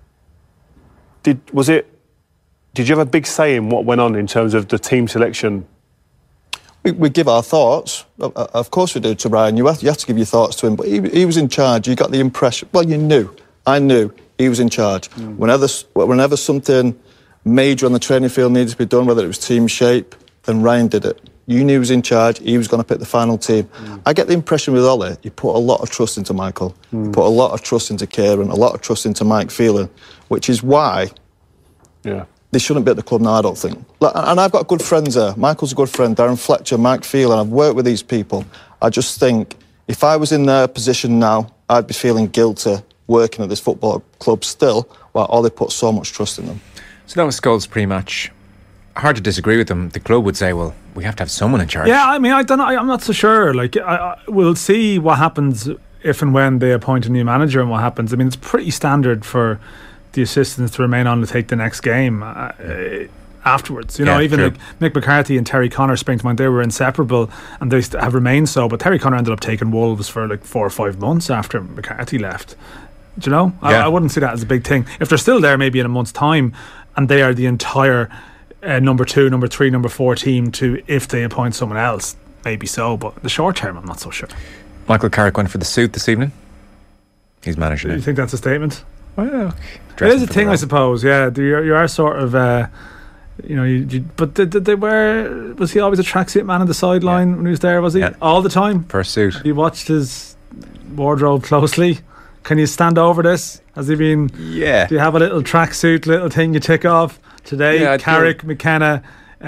Did was it? Did you have a big say in what went on in terms of the team selection? We, we give our thoughts. Of course we do to Ryan. You have, you have to give your thoughts to him. But he, he was in charge. You got the impression... Well, you knew. I knew he was in charge. Mm. Whenever, whenever something major on the training field needed to be done, whether it was team shape, then Ryan did it. You knew he was in charge. He was going to pick the final team. Mm. I get the impression with Ollie, you put a lot of trust into Michael. Mm. You put a lot of trust into Kieran, a lot of trust into Mike Phelan, which is why... Yeah. They shouldn't be at the club now, I don't think. And I've got good friends there. Michael's a good friend. Darren Fletcher, Mike Phelan. I've worked with these people. I just think if I was in their position now, I'd be feeling guilty working at this football club still, while Ollie put so much trust in them. So that was Scholes pre-match. Hard to disagree with them. The club would say, well, we have to have someone in charge. Yeah, I mean, I don't know. I'm not so sure. Like, I, I, we'll see what happens if and when they appoint a new manager and what happens. I mean, it's pretty standard for the assistants to remain on to take the next game uh, afterwards. You know, yeah, even true. like Mick McCarthy and Terry Connor spring to mind, they were inseparable and they have remained so. But Terry Connor ended up taking Wolves for like four or five months after McCarthy left. Do you know? Yeah. I, I wouldn't see that as a big thing. If they're still there maybe in a month's time and they are the entire uh, number two, number three, number four team to if they appoint someone else, maybe so. But the short term, I'm not so sure. Michael Carrick went for the suit this evening. He's managing it. You think that's a statement? Well, it is a thing, I suppose. Yeah, you are, you are sort of, uh, you know. You, you, but did, did they wear? Was he always a tracksuit man on the sideline yeah. when he was there? Was he yeah. all the time? First suit. You watched his wardrobe closely. Can you stand over this? Has he been? Yeah. Do you have a little tracksuit, little thing you tick off today? Yeah, Carrick, do. McKenna.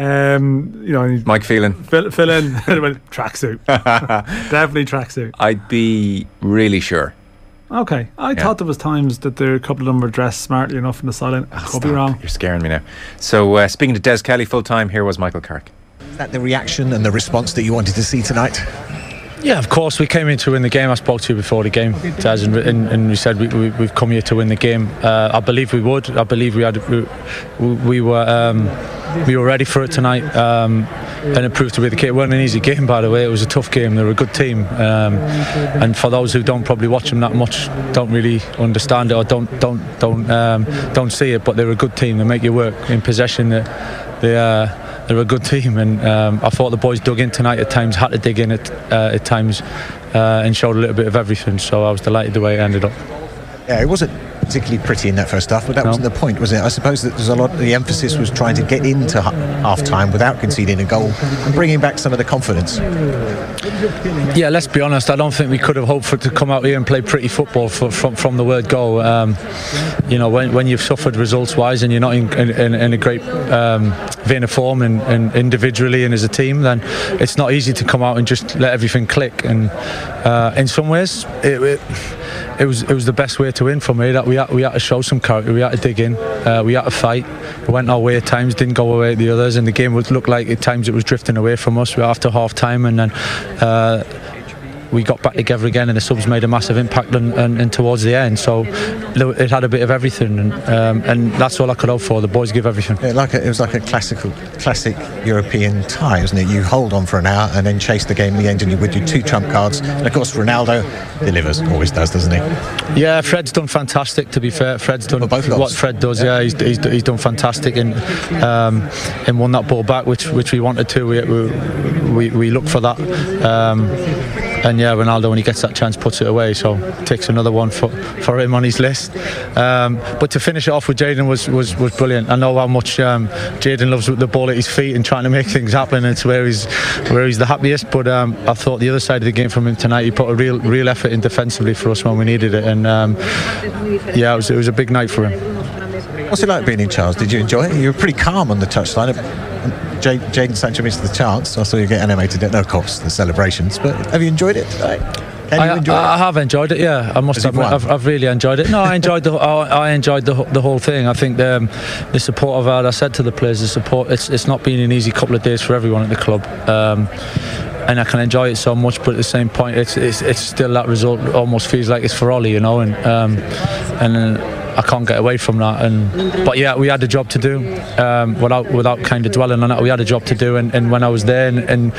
Um, you know, Mike Phelan. Fill, fill in tracksuit. Definitely tracksuit. I'd be really sure. Okay, I yeah. thought there was times that there a couple of them were dressed smartly enough in the silent. I oh, could stop. be wrong. You're scaring me now. So uh, speaking to Des Kelly full time, here was Michael Carrick. Is that the reaction and the response that you wanted to see tonight? Yeah, of course. We came in to win the game. I spoke to you before the game, Des, and, and, and we said we, we, we've come here to win the game. Uh, I believe we would. I believe we had. We, we were. Um, we were ready for it tonight, um, and it proved to be the case. It wasn't an easy game, by the way. It was a tough game. They were a good team, um, and for those who don't probably watch them that much, don't really understand it or don't don't don't um, don't see it. But they're a good team. They make you work in possession. They, they uh, they're a good team, and um, I thought the boys dug in tonight at times, had to dig in at uh, at times, uh, and showed a little bit of everything. So I was delighted the way it ended up. Yeah, it wasn't particularly pretty in that first half, but that no. wasn't the point, was it? I suppose that there's a lot. The emphasis was trying to get into half time without conceding a goal and bringing back some of the confidence. Yeah, let's be honest. I don't think we could have hoped for it to come out here and play pretty football for, from from the word go. Um, you know, when when you've suffered results wise and you're not in, in, in a great um, vein of form and, and individually and as a team, then it's not easy to come out and just let everything click. And uh, in some ways, it, it It was it was the best way to win for me. That we had, we had to show some character, we had to dig in, uh, we had to fight. It went our way at times, didn't go away at the others, and the game would look like at times it was drifting away from us. We were after half time, and then uh, we got back together again, and the subs made a massive impact and, and, and towards the end. So it had a bit of everything, and um, and that's all I could hope for. The boys give everything. Yeah, like a, it was like a classical, classic European tie, wasn't it? You hold on for an hour and then chase the game in the end, and you would do two trump cards. And of course, Ronaldo delivers, always does, doesn't he? Yeah, Fred's done fantastic. To be fair, Fred's done well, both what Fred does. Yeah, yeah he's, he's he's done fantastic and um, and won that ball back, which which we wanted to. We we we looked for that. Um, and yeah, Ronaldo, when he gets that chance, puts it away. So takes another one for, for him on his list. Um, but to finish it off with Jayden was, was, was brilliant. I know how much um, Jayden loves the ball at his feet and trying to make things happen. It's where he's where he's the happiest. But um, I thought the other side of the game from him tonight, he put a real real effort in defensively for us when we needed it. And um, yeah, it was, it was a big night for him. What's it like being in charge? Did you enjoy it? You were pretty calm on the touchline. Jadon Sancho missed the chance. I saw you get animated at, no, of course, the celebrations. But have you enjoyed it today? Can you I, enjoy I, it? I have enjoyed it. Yeah, I must admit, I've, I've really enjoyed it. No, I enjoyed the I, I enjoyed the the whole thing. I think the, um, the support I've had. I said to the players, the support. It's it's not been an easy couple of days for everyone at the club. Um, and I can enjoy it so much, but at the same point, it's it's, it's still that result almost feels like it's for Ollie, you know, and um, and. Uh, I can't get away from that, and but yeah, we had a job to do. Um, without without kind of dwelling on it, we had a job to do, and, and when I was there, and, and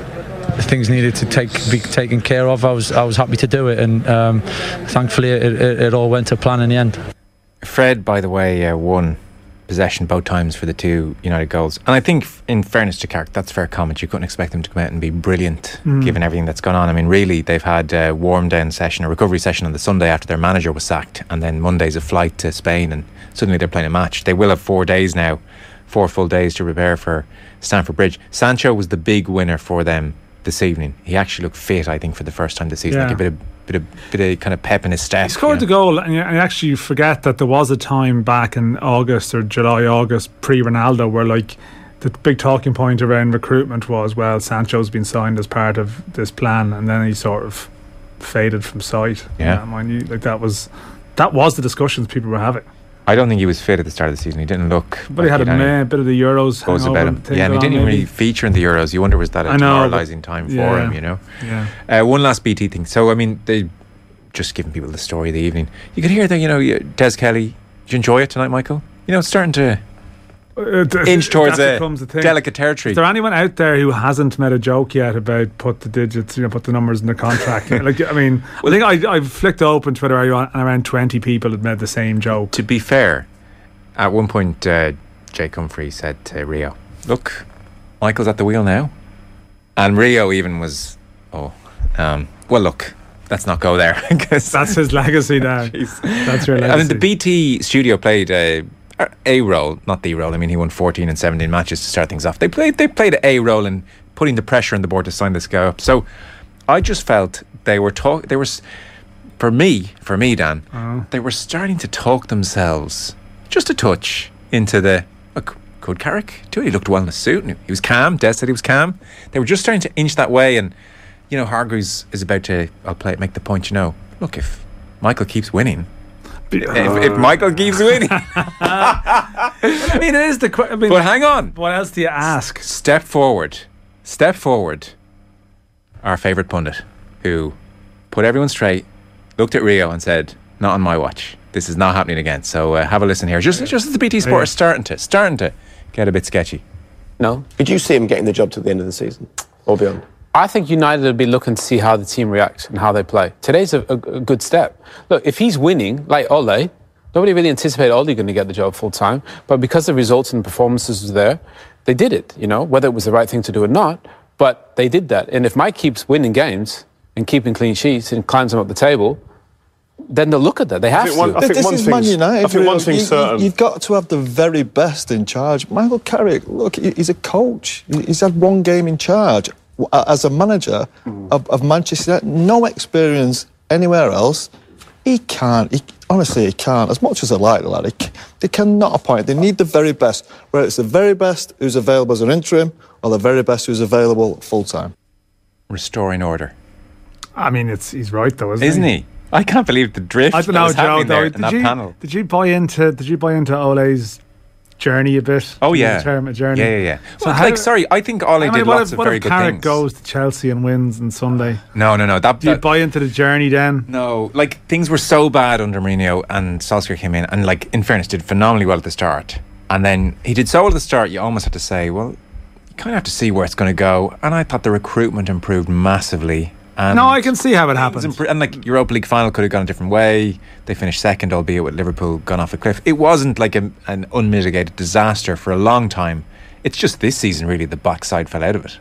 things needed to take be taken care of, I was I was happy to do it, and um, thankfully it, it, it all went to plan in the end. Fred, by the way, uh, won possession both times for the two United goals, and I think, in fairness to Carrick, that's fair comment. You couldn't expect them to come out and be brilliant, mm. given everything that's gone on. I mean, really, they've had a warm down session, a recovery session on the Sunday after their manager was sacked, and then Monday's a flight to Spain, and suddenly they're playing a match. They will have four days now, four full days to prepare for Stamford Bridge. Sancho was the big winner for them this evening. He actually looked fit, I think, for the first time this season. Yeah. Like a bit of bit of bit of kind of pep in his step. He scored you know? the goal, and you actually forget that there was a time back in August or July, August pre-Ronaldo, where like the big talking point around recruitment was, well, Sancho's been signed as part of this plan, and then he sort of faded from sight. Yeah, yeah mind you, like that was that was the discussions people were having. I don't think he was fit at the start of the season. He didn't look. But he had a meh, bit of the Euros. Buzz about him. Yeah, and he didn't even really feature in the Euros. You wonder, was that a demoralising time for yeah, him? You know. Yeah. Uh, one last B T thing. So I mean, they just giving people the story of the evening. You could hear that. You know, Des Kelly. Did you enjoy it tonight, Michael? You know, it's starting to uh, inch towards a delicate territory. Is there anyone out there who hasn't made a joke yet about put the digits, you know, put the numbers in the contract? Like, I mean, well, I think I I flicked open Twitter and around twenty people had made the same joke. To be fair, at one point, uh, Jake Humphrey said to Rio, "Look, Michael's at the wheel now," and Rio even was, "Oh, um, well, look, let's not go there." That's his legacy now. That's your legacy. I mean, the B T studio played a, a role, not the role. I mean, he won fourteen and seventeen matches to start things off. They played, they played a role in putting the pressure on the board to sign this guy up. So, I just felt they were talk. They were, for me, for me, Dan, oh. they were starting to talk themselves just a touch into the look, could Carrick do it? He looked well in a suit and he was calm. Des said he was calm. They were just starting to inch that way, and you know, Hargreaves is about to I'll play make the point, you know, look, if Michael keeps winning if, if Michael keeps winning I mean, it is the I mean, but hang on, what else do you ask? Step forward Step forward our favourite pundit, who put everyone straight, looked at Rio and said, not on my watch. This is not happening again. So uh, have a listen here. Just, just as the B T Sport yeah. are starting to, starting to get a bit sketchy. No. Did you see him getting the job till the end of the season or beyond? I think United will be looking to see how the team reacts and how they play. Today's a, a, a good step. Look, if he's winning, like Ole, nobody really anticipated Ole going to get the job full time. But because the results and performances were there, they did it. You know, whether it was the right thing to do or not, but they did that. And if Mike keeps winning games and keeping clean sheets and climbs them up the table, then they'll look at that. They have I think one, to. I think this one is Man United. I think one thing's you, certain. You've got to have the very best in charge. Michael Carrick, look, he's a coach. He's had one game in charge as a manager mm. of, of Manchester United. No experience anywhere else. He can't. He, honestly, he can't. As much as I like the lad, he, they cannot appoint. They need the very best. Whether it's the very best who's available as an interim or the very best who's available full time. Restoring order. I mean, it's he's right though, isn't, isn't he? he? I can't believe the drift I don't know, that was Joe, happening though, there did in that you, panel. Did you buy into? Did you buy into Ole's journey a bit? Oh yeah, term a journey. Yeah, yeah, yeah. So well, how, like, sorry, I think Ole I mean, did lots if, of what very if good Carrick things. Goes to Chelsea and wins on Sunday. No, no, no. That, Do you that, buy into the journey then? No, like things were so bad under Mourinho, and Solskjaer came in, and like in fairness, did phenomenally well at the start, and then he did so well at the start. You almost had to say, well, you kind of have to see where it's going to go. And I thought the recruitment improved massively. And no, I can see how it happens. Impro- and like Europa League final could have gone a different way. They finished second, albeit with Liverpool gone off a cliff. It wasn't like a, an unmitigated disaster for a long time. It's just this season, really, the backside fell out of it.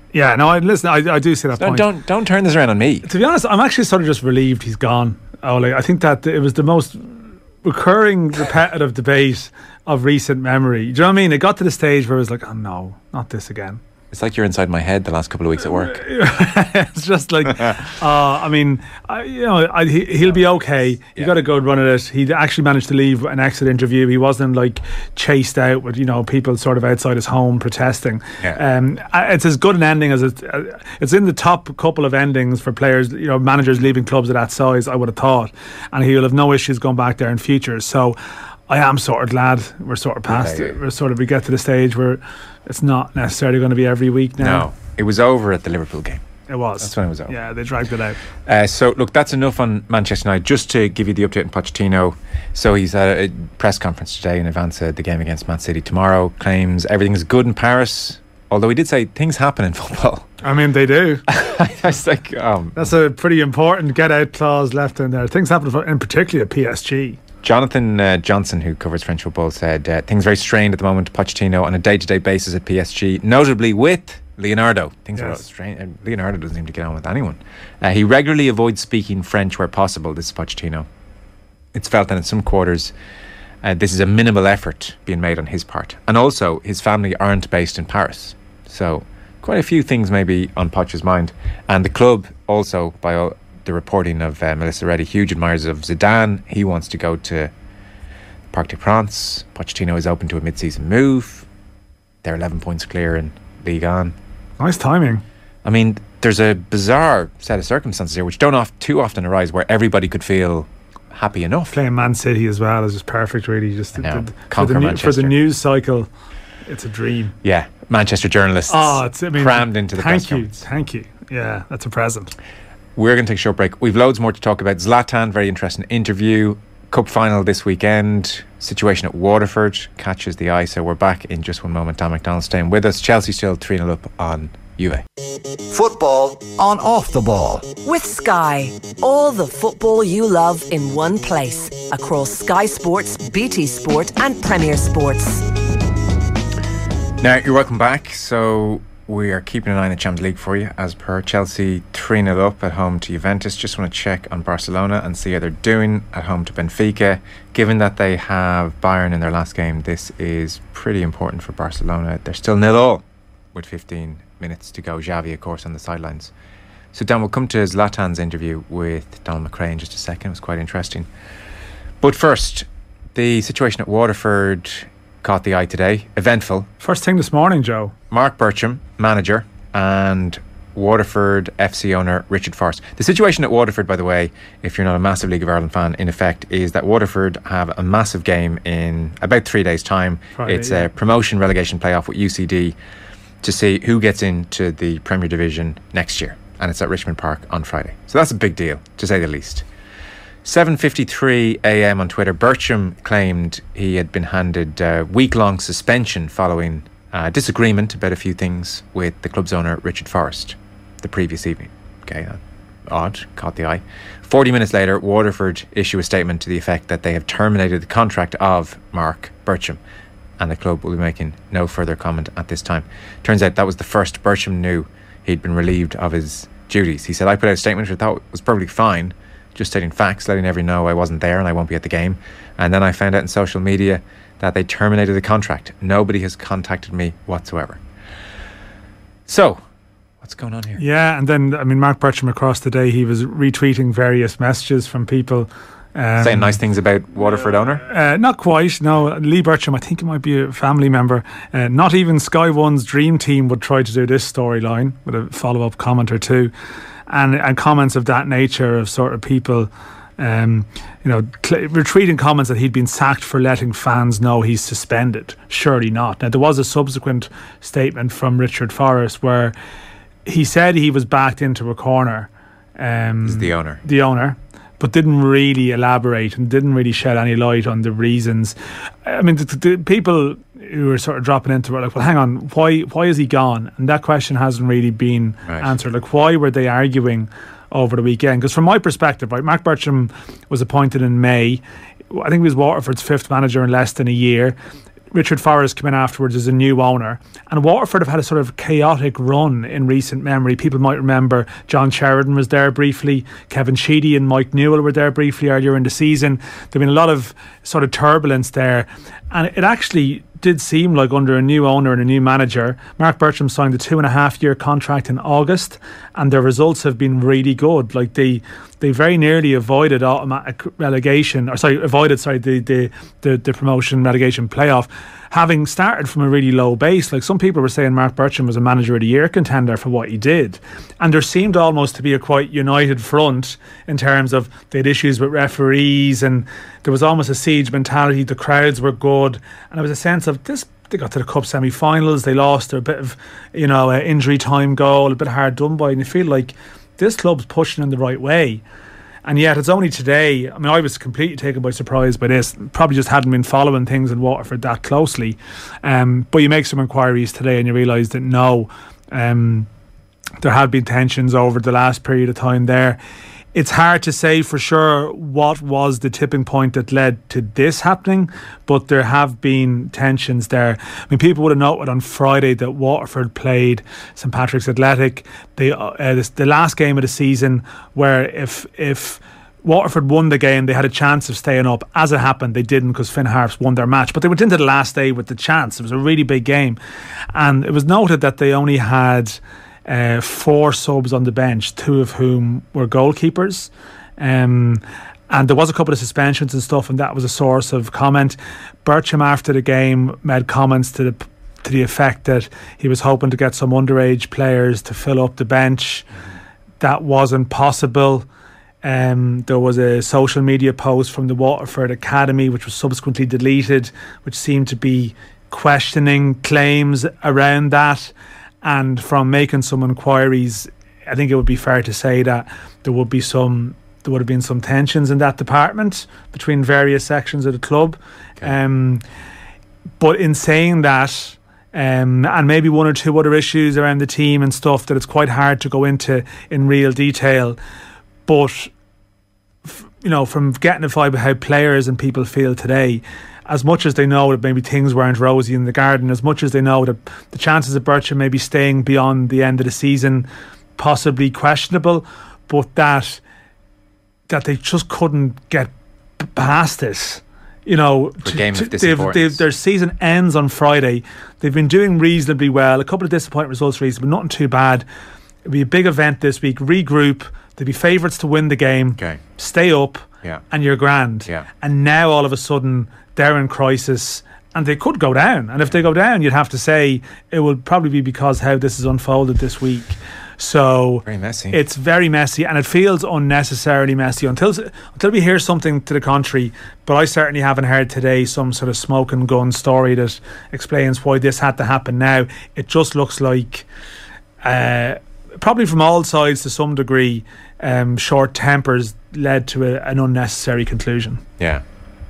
Yeah, no, I, listen, I, I do see that So point. don't don't turn this around on me. To be honest, I'm actually sort of just relieved he's gone, Ole. I think that it was the most recurring, repetitive debate of recent memory. Do you know what I mean? It got to the stage where it was like, oh no, not this again. It's like you're inside my head the last couple of weeks at work. It's just like, uh, I mean, I, you know, I, he, he'll be okay. He yeah. got a good run at it. He actually managed to leave an exit interview. He wasn't like chased out with, you know, people sort of outside his home protesting. Yeah. Um, it's as good an ending as it, uh, it's in the top couple of endings for players, you know, managers leaving clubs of that size, I would have thought. And he'll have no issues going back there in future. So I am sort of glad we're sort of past yeah, yeah. it. We're sort of, we get to the stage where it's not necessarily going to be every week now. No, it was over at the Liverpool game. It was. That's when it was over. Yeah, they dragged it out. Uh, so, look, that's enough on Manchester United. Just to give you the update on Pochettino. So, he's at a press conference today in advance of the game against Man City tomorrow. Claims everything is good in Paris. Although he did say things happen in football. I mean, they do. That's like, um, that's a pretty important get-out clause left in there. Things happen, in particularly at P S G. Jonathan uh, Johnson, who covers French football, said uh, things very strained at the moment. Pochettino on a day-to-day basis at P S G, notably with Leonardo. Things yes. are strange. Leonardo doesn't seem to get on with anyone. Uh, he regularly avoids speaking French where possible. This is Pochettino. It's felt that in some quarters, uh, this is a minimal effort being made on his part, and also his family aren't based in Paris, so quite a few things maybe on Poch's mind. And the club also, by all the reporting of uh, Melissa Reddy, huge admirers of Zidane. He wants to go to Parc des Princes. Pochettino is open to a mid-season move. They're eleven points clear in Ligue one. Nice timing. I mean, there's a bizarre set of circumstances here which don't oft, too often arise, where everybody could feel happy enough. Playing Man City as well is just perfect, really. Just know, the, for, the new, for the news cycle, it's a dream. Yeah, Manchester journalists oh, it's, I mean, crammed into the thank press you, conference. Thank you. Yeah, that's a present. We're going to take a short break. We've loads more to talk about. Zlatan, very interesting interview. Cup final this weekend. Situation at Waterford catches the eye. So we're back in just one moment. Dan McDonald staying with us. Chelsea still three nil up on Juve. Football on Off the Ball. With Sky. All the football you love in one place. Across Sky Sports, B T Sport and Premier Sports. Now, you're welcome back. So we are keeping an eye on the Champions League for you, as per. Chelsea three nil up at home to Juventus. Just want to check on Barcelona and see how they're doing at home to Benfica. Given that they have Bayern in their last game, this is pretty important for Barcelona. They're still nil all with fifteen minutes to go. Xavi, of course, on the sidelines. So, Dan, we'll come to Zlatan's interview with Donald McRae in just a second. It was quite interesting. But first, the situation at Waterford caught the eye today. Eventful. First thing this morning, Joe. Mark Bircham, manager, and Waterford F C owner Richard Forrest. The situation at Waterford, by the way, if you're not a massive League of Ireland fan, in effect, is that Waterford have a massive game in about three days' time. Friday, it's yeah. a promotion relegation playoff with U C D to see who gets into the Premier Division next year. And it's at Richmond Park on Friday. So that's a big deal, to say the least. seven fifty-three a.m. on Twitter, Bircham claimed he had been handed a week-long suspension following a disagreement about a few things with the club's owner, Richard Forrest, the previous evening. Okay, uh, odd, caught the eye. forty minutes later, Waterford issue a statement to the effect that they have terminated the contract of Mark Bircham, and the club will be making no further comment at this time. Turns out that was the first Bircham knew he'd been relieved of his duties. He said, I put out a statement which I thought was perfectly fine, just stating facts, letting everyone know I wasn't there and I won't be at the game. And then I found out in social media that they terminated the contract. Nobody has contacted me whatsoever. So, what's going on here? Yeah, and then, I mean, Mark Bircham across the day, he was retweeting various messages from people. Um, Saying nice things about Waterford owner? Uh, not quite, no. Lee Bircham, I think it might be a family member. Uh, not even Sky One's dream team would try to do this storyline with a follow-up comment or two. And, and comments of that nature, of sort of people, um, you know, cl- retweeting comments that he'd been sacked for letting fans know he's suspended. Surely not. Now, there was a subsequent statement from Richard Forrest where he said he was backed into a corner. Um, He's the owner. The owner. But didn't really elaborate and didn't really shed any light on the reasons. I mean, the, the people who were sort of dropping into it, like, well, hang on, why why is he gone? And that question hasn't really been right. answered. Like, why were they arguing over the weekend? Because from my perspective, right, Mark Bircham was appointed in May. I think he was Waterford's fifth manager in less than a year. Richard Forrest came in afterwards as a new owner, and Waterford have had a sort of chaotic run in recent memory. People might remember John Sheridan was there briefly, Kevin Sheedy and Mike Newell were there briefly earlier in the season. There've been a lot of sort of turbulence there, and it actually did seem like under a new owner and a new manager, Mark Bircham signed a two and a half year contract in August, and their results have been really good. Like they they very nearly avoided automatic relegation, or sorry, avoided sorry the the the, the promotion relegation playoff, having started from a really low base. Like some people were saying Mark Bircham was a manager of the year contender for what he did, and there seemed almost to be a quite united front in terms of they had issues with referees, and there was almost a siege mentality. The crowds were good, and there was a sense of this. They got to the cup semi-finals, they lost a bit of, you know, uh, injury time goal, a bit hard done by, and you feel like this club's pushing in the right way. And yet it's only today, I mean, I was completely taken by surprise by this, probably just hadn't been following things in Waterford that closely, um, but you make some inquiries today and you realise that no, um, there have been tensions over the last period of time there. It's hard to say for sure what was the tipping point that led to this happening, but there have been tensions there. I mean, people would have noted on Friday that Waterford played St Patrick's Athletic, the uh, this, the last game of the season, where if if Waterford won the game, they had a chance of staying up. As it happened, they didn't because Finn Harps won their match, but they went into the last day with the chance. It was a really big game, and it was noted that they only had Uh, four subs on the bench, two of whom were goalkeepers, um, and there was a couple of suspensions and stuff, and that was a source of comment. Bircham after the game made comments to the to the effect that he was hoping to get some underage players to fill up the bench. That wasn't possible. Um, there was a social media post from the Waterford Academy which was subsequently deleted, which seemed to be questioning claims around that. And from making some inquiries, I think it would be fair to say that there would be some, there would have been some tensions in that department between various sections of the club. Okay. Um, but in saying that, um, and maybe one or two other issues around the team and stuff that it's quite hard to go into in real detail. But f- you know, from getting a vibe of how players and people feel today, as much as they know that maybe things weren't rosy in the garden, as much as they know that the chances of Bircham maybe staying beyond the end of the season possibly questionable, but that that they just couldn't get past this. You know, the game to, of disappointments. they've, they've, their season ends on Friday. They've been doing reasonably well. A couple of disappointing results recently, but nothing too bad. It'll be a big event this week. Regroup. They'd be favourites to win the game. Okay. Stay up. Yeah. And you're grand. Yeah. And now all of a sudden they're in crisis and they could go down. And if they go down, you'd have to say it will probably be because how this has unfolded this week. So very messy. It's very messy, and it feels unnecessarily messy until until we hear something to the contrary. But I certainly haven't heard today some sort of smoke and gun story that explains why this had to happen now. It just looks like uh, probably from all sides to some degree, um, short tempers led to a, an unnecessary conclusion. Yeah.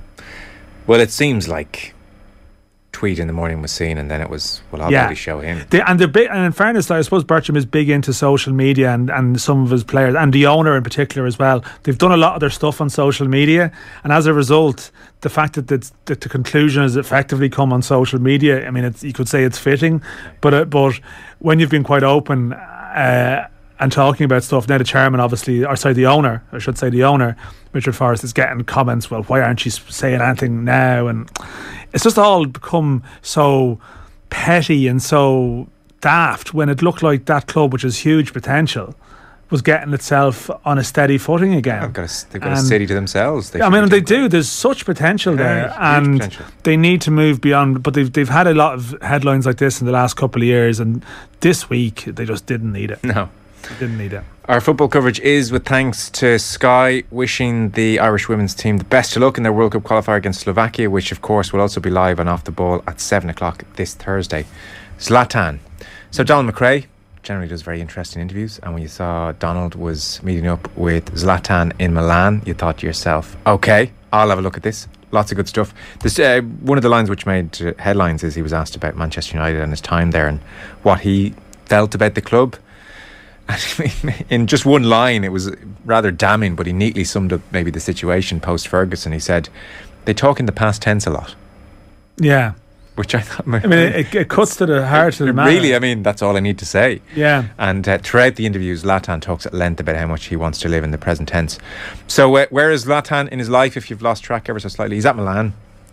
Well, it seems like tweet in the morning was seen, and then it was, well, I'll yeah. probably show him. They, and they're big, and in fairness, I suppose Bircham is big into social media, and, and some of his players, and the owner in particular as well. They've done a lot of their stuff on social media, and as a result, the fact that, the, that the conclusion has effectively come on social media, I mean, it's, you could say it's fitting, but uh, but when you've been quite open uh, and talking about stuff, now the chairman obviously, or sorry, the owner, I should say the owner, Richard Forrest, is getting comments, well, why aren't you saying anything now? And it's just all become so petty and so daft when it looked like that club, which has huge potential, was getting itself on a steady footing again. They've got a, they've got a city to themselves. They I mean, they do. There's such potential yeah, there, and potential. They need to move beyond. But they've they've had a lot of headlines like this in the last couple of years, and this week they just didn't need it. No, they didn't need it. Our football coverage is with thanks to Sky, wishing the Irish women's team the best of luck in their World Cup qualifier against Slovakia, which of course will also be live on Off the Ball at seven o'clock this Thursday. Zlatan. So Donald McRae generally does very interesting interviews, and when you saw Donald was meeting up with Zlatan in Milan, you thought to yourself, okay, I'll have a look at this. Lots of good stuff. This, uh, one of the lines which made uh, headlines is he was asked about Manchester United and his time there and what he felt about the club. In just one line, it was rather damning, but he neatly summed up maybe the situation post Ferguson. He said they talk in the past tense a lot. Yeah, which I thought. I mean, it, it cuts to the heart of the matter. Really, I mean, that's all I need to say. Yeah. And uh, throughout the interviews, Zlatan talks at length about how much he wants to live in the present tense. So, uh, where is Zlatan in his life? If you've lost track ever so slightly, he's at Milan.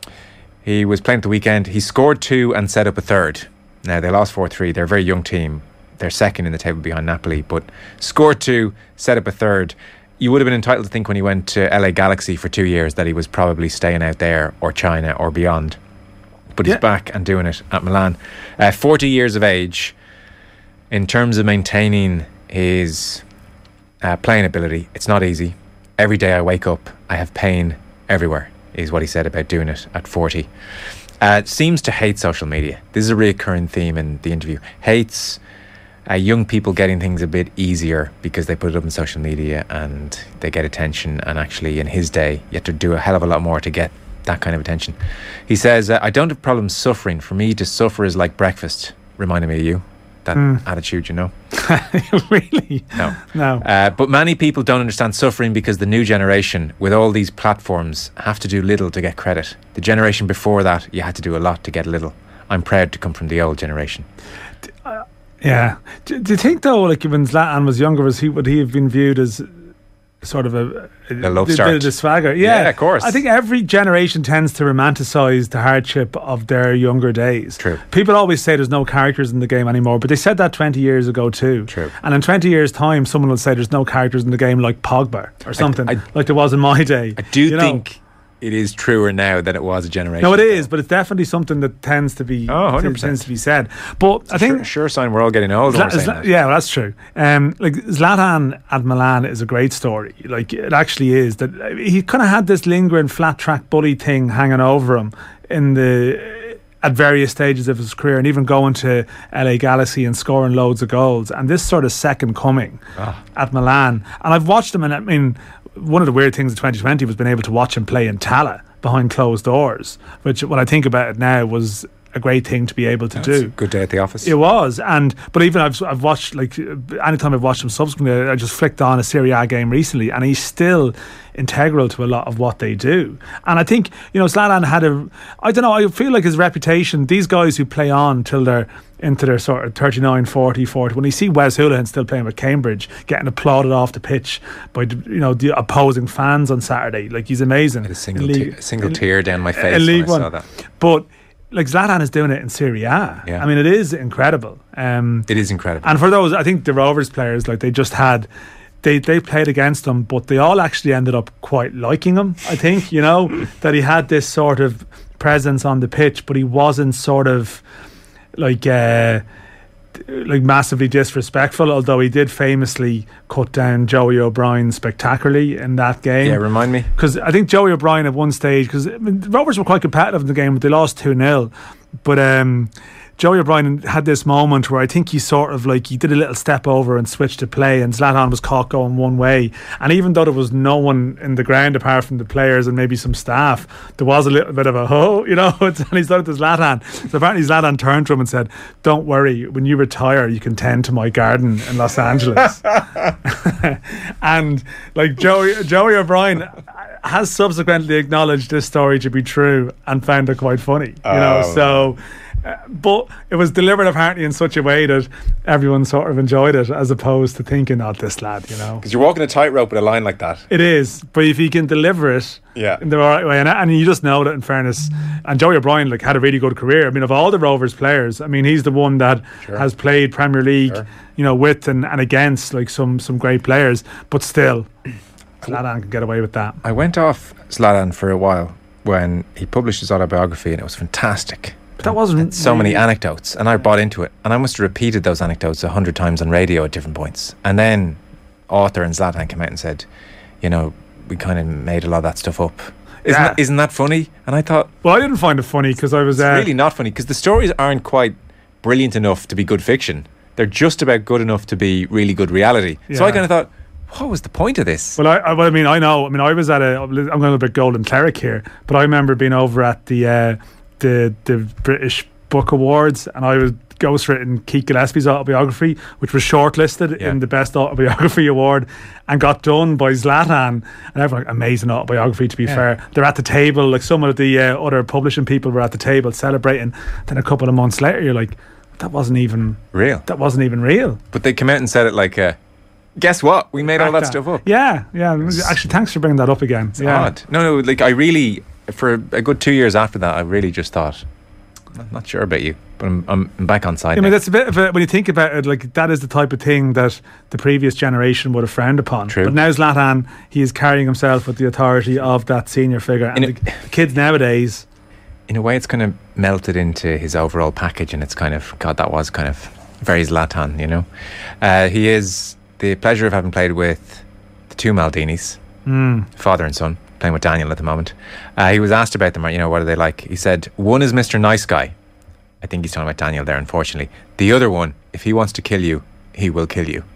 He was playing at the weekend. He scored two and set up a third. Now, they lost four three. They're a very young team. They're second in the table behind Napoli, but scored two, set up a third. You would have been entitled to think when he went to L A Galaxy for two years that he was probably staying out there or China or beyond. But he's yeah. back and doing it at Milan. Uh, forty years of age. In terms of maintaining his uh, playing ability, it's not easy. Every day I wake up, I have pain everywhere, is what he said about doing it at forty. Uh, seems to hate social media. This is a recurring theme in the interview. Hates uh, young people getting things a bit easier because they put it up on social media and they get attention. And actually, in his day, you have to do a hell of a lot more to get that kind of attention. He says, uh, I don't have problems suffering. For me, to suffer is like breakfast. Reminding me of you. That mm. attitude, you know. Really? No. No. Uh, but many people don't understand suffering because the new generation, with all these platforms, have to do little to get credit. The generation before that, you had to do a lot to get little. I'm proud to come from the old generation. Uh, yeah. Do, do you think, though, like when Zlatan was younger, was he would he have been viewed as sort of a, a the love start, the, the swagger? Yeah, yeah, of course. I think every generation tends to romanticize the hardship of their younger days. True. People always say there's no characters in the game anymore, but they said that twenty years ago too. True. And in twenty years' time, someone will say there's no characters in the game like Pogba or something, I, I, like there was in my day. I do you think. know? It is truer now than it was a generation No, it ago. is, but it's definitely something that tends to be oh, one hundred percent. tends to be said. But it's I think sure, sure sign we're all getting old. Zla- Zla- that. Yeah, well, that's true. Um, like Zlatan at Milan is a great story. Like it actually is. That he kind of had this lingering flat track bully thing hanging over him in the at various stages of his career, and even going to L A Galaxy and scoring loads of goals. And this sort of second coming oh. at Milan. And I've watched him, and I mean, one of the weird things in twenty twenty was being able to watch him play in Tala behind closed doors, which when I think about it now was a great thing to be able to That's do. A good day at the office. It was, and but even I've I've watched, like, anytime I've watched him subsequently, I just flicked on a Serie A game recently, and he's still integral to a lot of what they do. And I think, you know, Zlatan had a, I don't know, I feel like his reputation, these guys who play on till they're into their sort of thirty-nine, forty, forty, when you see Wes Hoolahan still playing with Cambridge, getting applauded off the pitch by, you know, the opposing fans on Saturday, like, he's amazing. A single, te- a single in, tear down my face when I one. saw that. But like Zlatan is doing it in Serie A. Yeah. I mean, it is incredible. Um, it is incredible. And for those, I think the Rovers players, like, they just had, they they played against him, but they all actually ended up quite liking him. I think, you know, that he had this sort of presence on the pitch, but he wasn't sort of like uh, like massively disrespectful. Although he did famously cut down Joey O'Brien spectacularly in that game. Yeah, remind me. Because I think Joey O'Brien at one stage, because I mean, the Rovers were quite competitive in the game, but they lost two nil. But um, Joey O'Brien had this moment where I think he sort of like, he did a little step over and switched to play, and Zlatan was caught going one way. And even though there was no one in the ground apart from the players and maybe some staff, there was a little bit of a, oh, you know, and he started to Zlatan. So apparently Zlatan turned to him and said, don't worry, when you retire, you can tend to my garden in Los Angeles. And like Joey, Joey O'Brien has subsequently acknowledged this story to be true and found it quite funny, you oh. know, so... Uh, but it was delivered apparently in such a way that everyone sort of enjoyed it, as opposed to thinking, oh, this lad, you know. Because you're walking a tightrope with a line like that. It is, but if he can deliver it yeah. in the right way, and, and you just know that, in fairness, and Joey O'Brien like had a really good career. I mean, of all the Rovers players, I mean, he's the one that sure. has played Premier League, sure. you know, with and, and against like some some great players, but still, Zlatan can get away with that. I went off Zlatan for a while when he published his autobiography, and it was fantastic. But that wasn't so really many anecdotes, and I bought into it, and I must have repeated those anecdotes a hundred times on radio at different points. And then author and Zlatan came out and said, you know, we kind of made a lot of that stuff up. Isn't, yeah. that, isn't that funny? And I thought, well, I didn't find it funny because I was it's uh, really not funny, because the stories aren't quite brilliant enough to be good fiction. They're just about good enough to be really good reality. Yeah. So I kind of thought, what was the point of this? Well, I, I, well, I mean, I know. I mean, I was at a. I'm going a bit golden cleric here, but I remember being over at the uh, the the British Book Awards, and I was ghostwritten Keith Gillespie's autobiography, which was shortlisted Yeah. in the Best Autobiography Award and got done by Zlatan. And everyone, amazing autobiography, to be Yeah. fair. They're at the table, like some of the uh, other publishing people were at the table celebrating. Then a couple of months later, you're like, that wasn't even real. That wasn't even real. But they came out and said it like, uh, guess what? We made all that Back stuff then. up. Yeah, yeah. Actually, thanks for bringing that up again. It's yeah. odd. No, no, like I really, for a good two years after that, I really just thought, I'm not sure about you, but I'm, I'm, I'm back on side I now. mean, that's a bit of a, when you think about it, like that is the type of thing that the previous generation would have frowned upon. True. But now Zlatan, he is carrying himself with the authority of that senior figure. And In the, the kids nowadays, In a way, it's kind of melted into his overall package, and it's kind of, God, that was kind of very Zlatan, you know. Uh, he is the pleasure of having played with the two Maldinis, Mm. father and son, playing with Daniel at the moment. Uh, he was asked about them, you know, what are they like? He said, one is Mister Nice Guy. I think he's talking about Daniel there, unfortunately. The other one, if he wants to kill you, he will kill you.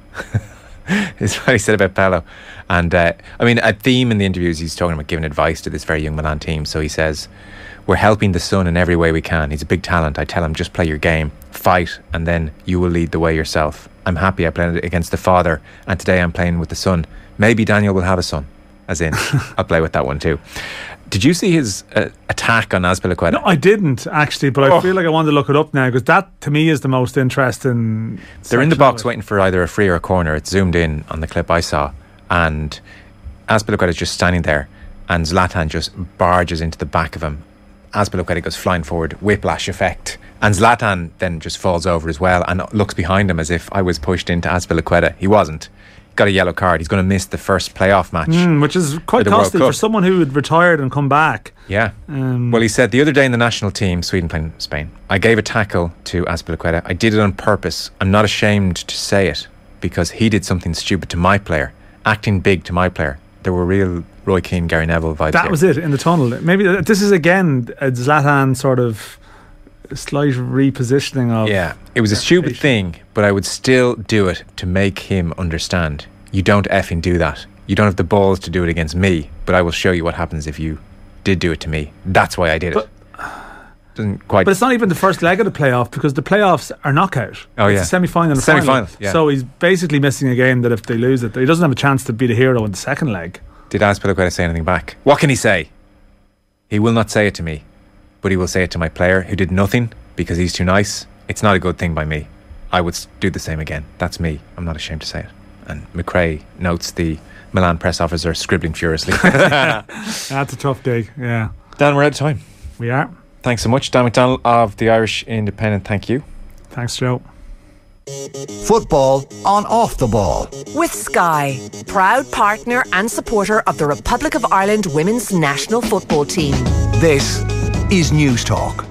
Is what he said about Paolo. And uh, I mean, a theme in the interviews, he's talking about giving advice to this very young Milan team. So he says, we're helping the son in every way we can. He's a big talent. I tell him, just play your game, fight, and then you will lead the way yourself. I'm happy I played against the father, and today I'm playing with the son. Maybe Daniel will have a son, as in, I'll play with that one too. Did you see his uh, attack on Azpilicueta? no, I didn't actually, but I Oh. feel like I want to look it up now because that to me is the most interesting. They're in the section box of it. waiting for either a free or a corner. It's zoomed in on the clip I saw, and Azpilicueta is just standing there, and Zlatan just barges into the back of him. Azpilicueta goes flying forward, whiplash effect, and Zlatan then just falls over as well and looks behind him as if I was pushed into Azpilicueta. He wasn't. Got a yellow card. He's going to miss the first playoff match. Mm, which is quite the World costly for Cup. someone who had retired and come back. Yeah. Um, Well, he said the other day in the national team, Sweden playing Spain, I gave a tackle to Azpilicueta. I did it on purpose. I'm not ashamed to say it because he did something stupid to my player, acting big to my player. There were real Roy Keane, Gary Neville vibes that here. was it in the tunnel. Maybe th- this is again a Zlatan sort of slight repositioning of. Yeah, it was a stupid thing, but I would still do it to make him understand. You don't effing do that. You don't have the balls to do it against me, but I will show you what happens if you did do it to me. That's why I did But- it. Doesn't quite. But it's not even the first leg of the playoff because the playoffs are knockout. Oh, it's yeah. a semi-final and a Semi-final, final. yeah. So he's basically missing a game that if they lose it, he doesn't have a chance to be the hero in the second leg. Did Azpilicueta say anything back? What can he say? He will not say it to me, but he will say it to my player who did nothing because he's too nice. It's not a good thing by me. I would s- do the same again. That's me. I'm not ashamed to say it. And McRae notes the Milan press officer scribbling furiously. That's a tough dig, yeah. Dan, we're out of time. We are. Thanks so much. Dan McDonald of the Irish Independent. Thank you. Thanks, Joe. Football on Off the Ball. With Sky, proud partner and supporter of the Republic of Ireland women's national football team. This is News Talk.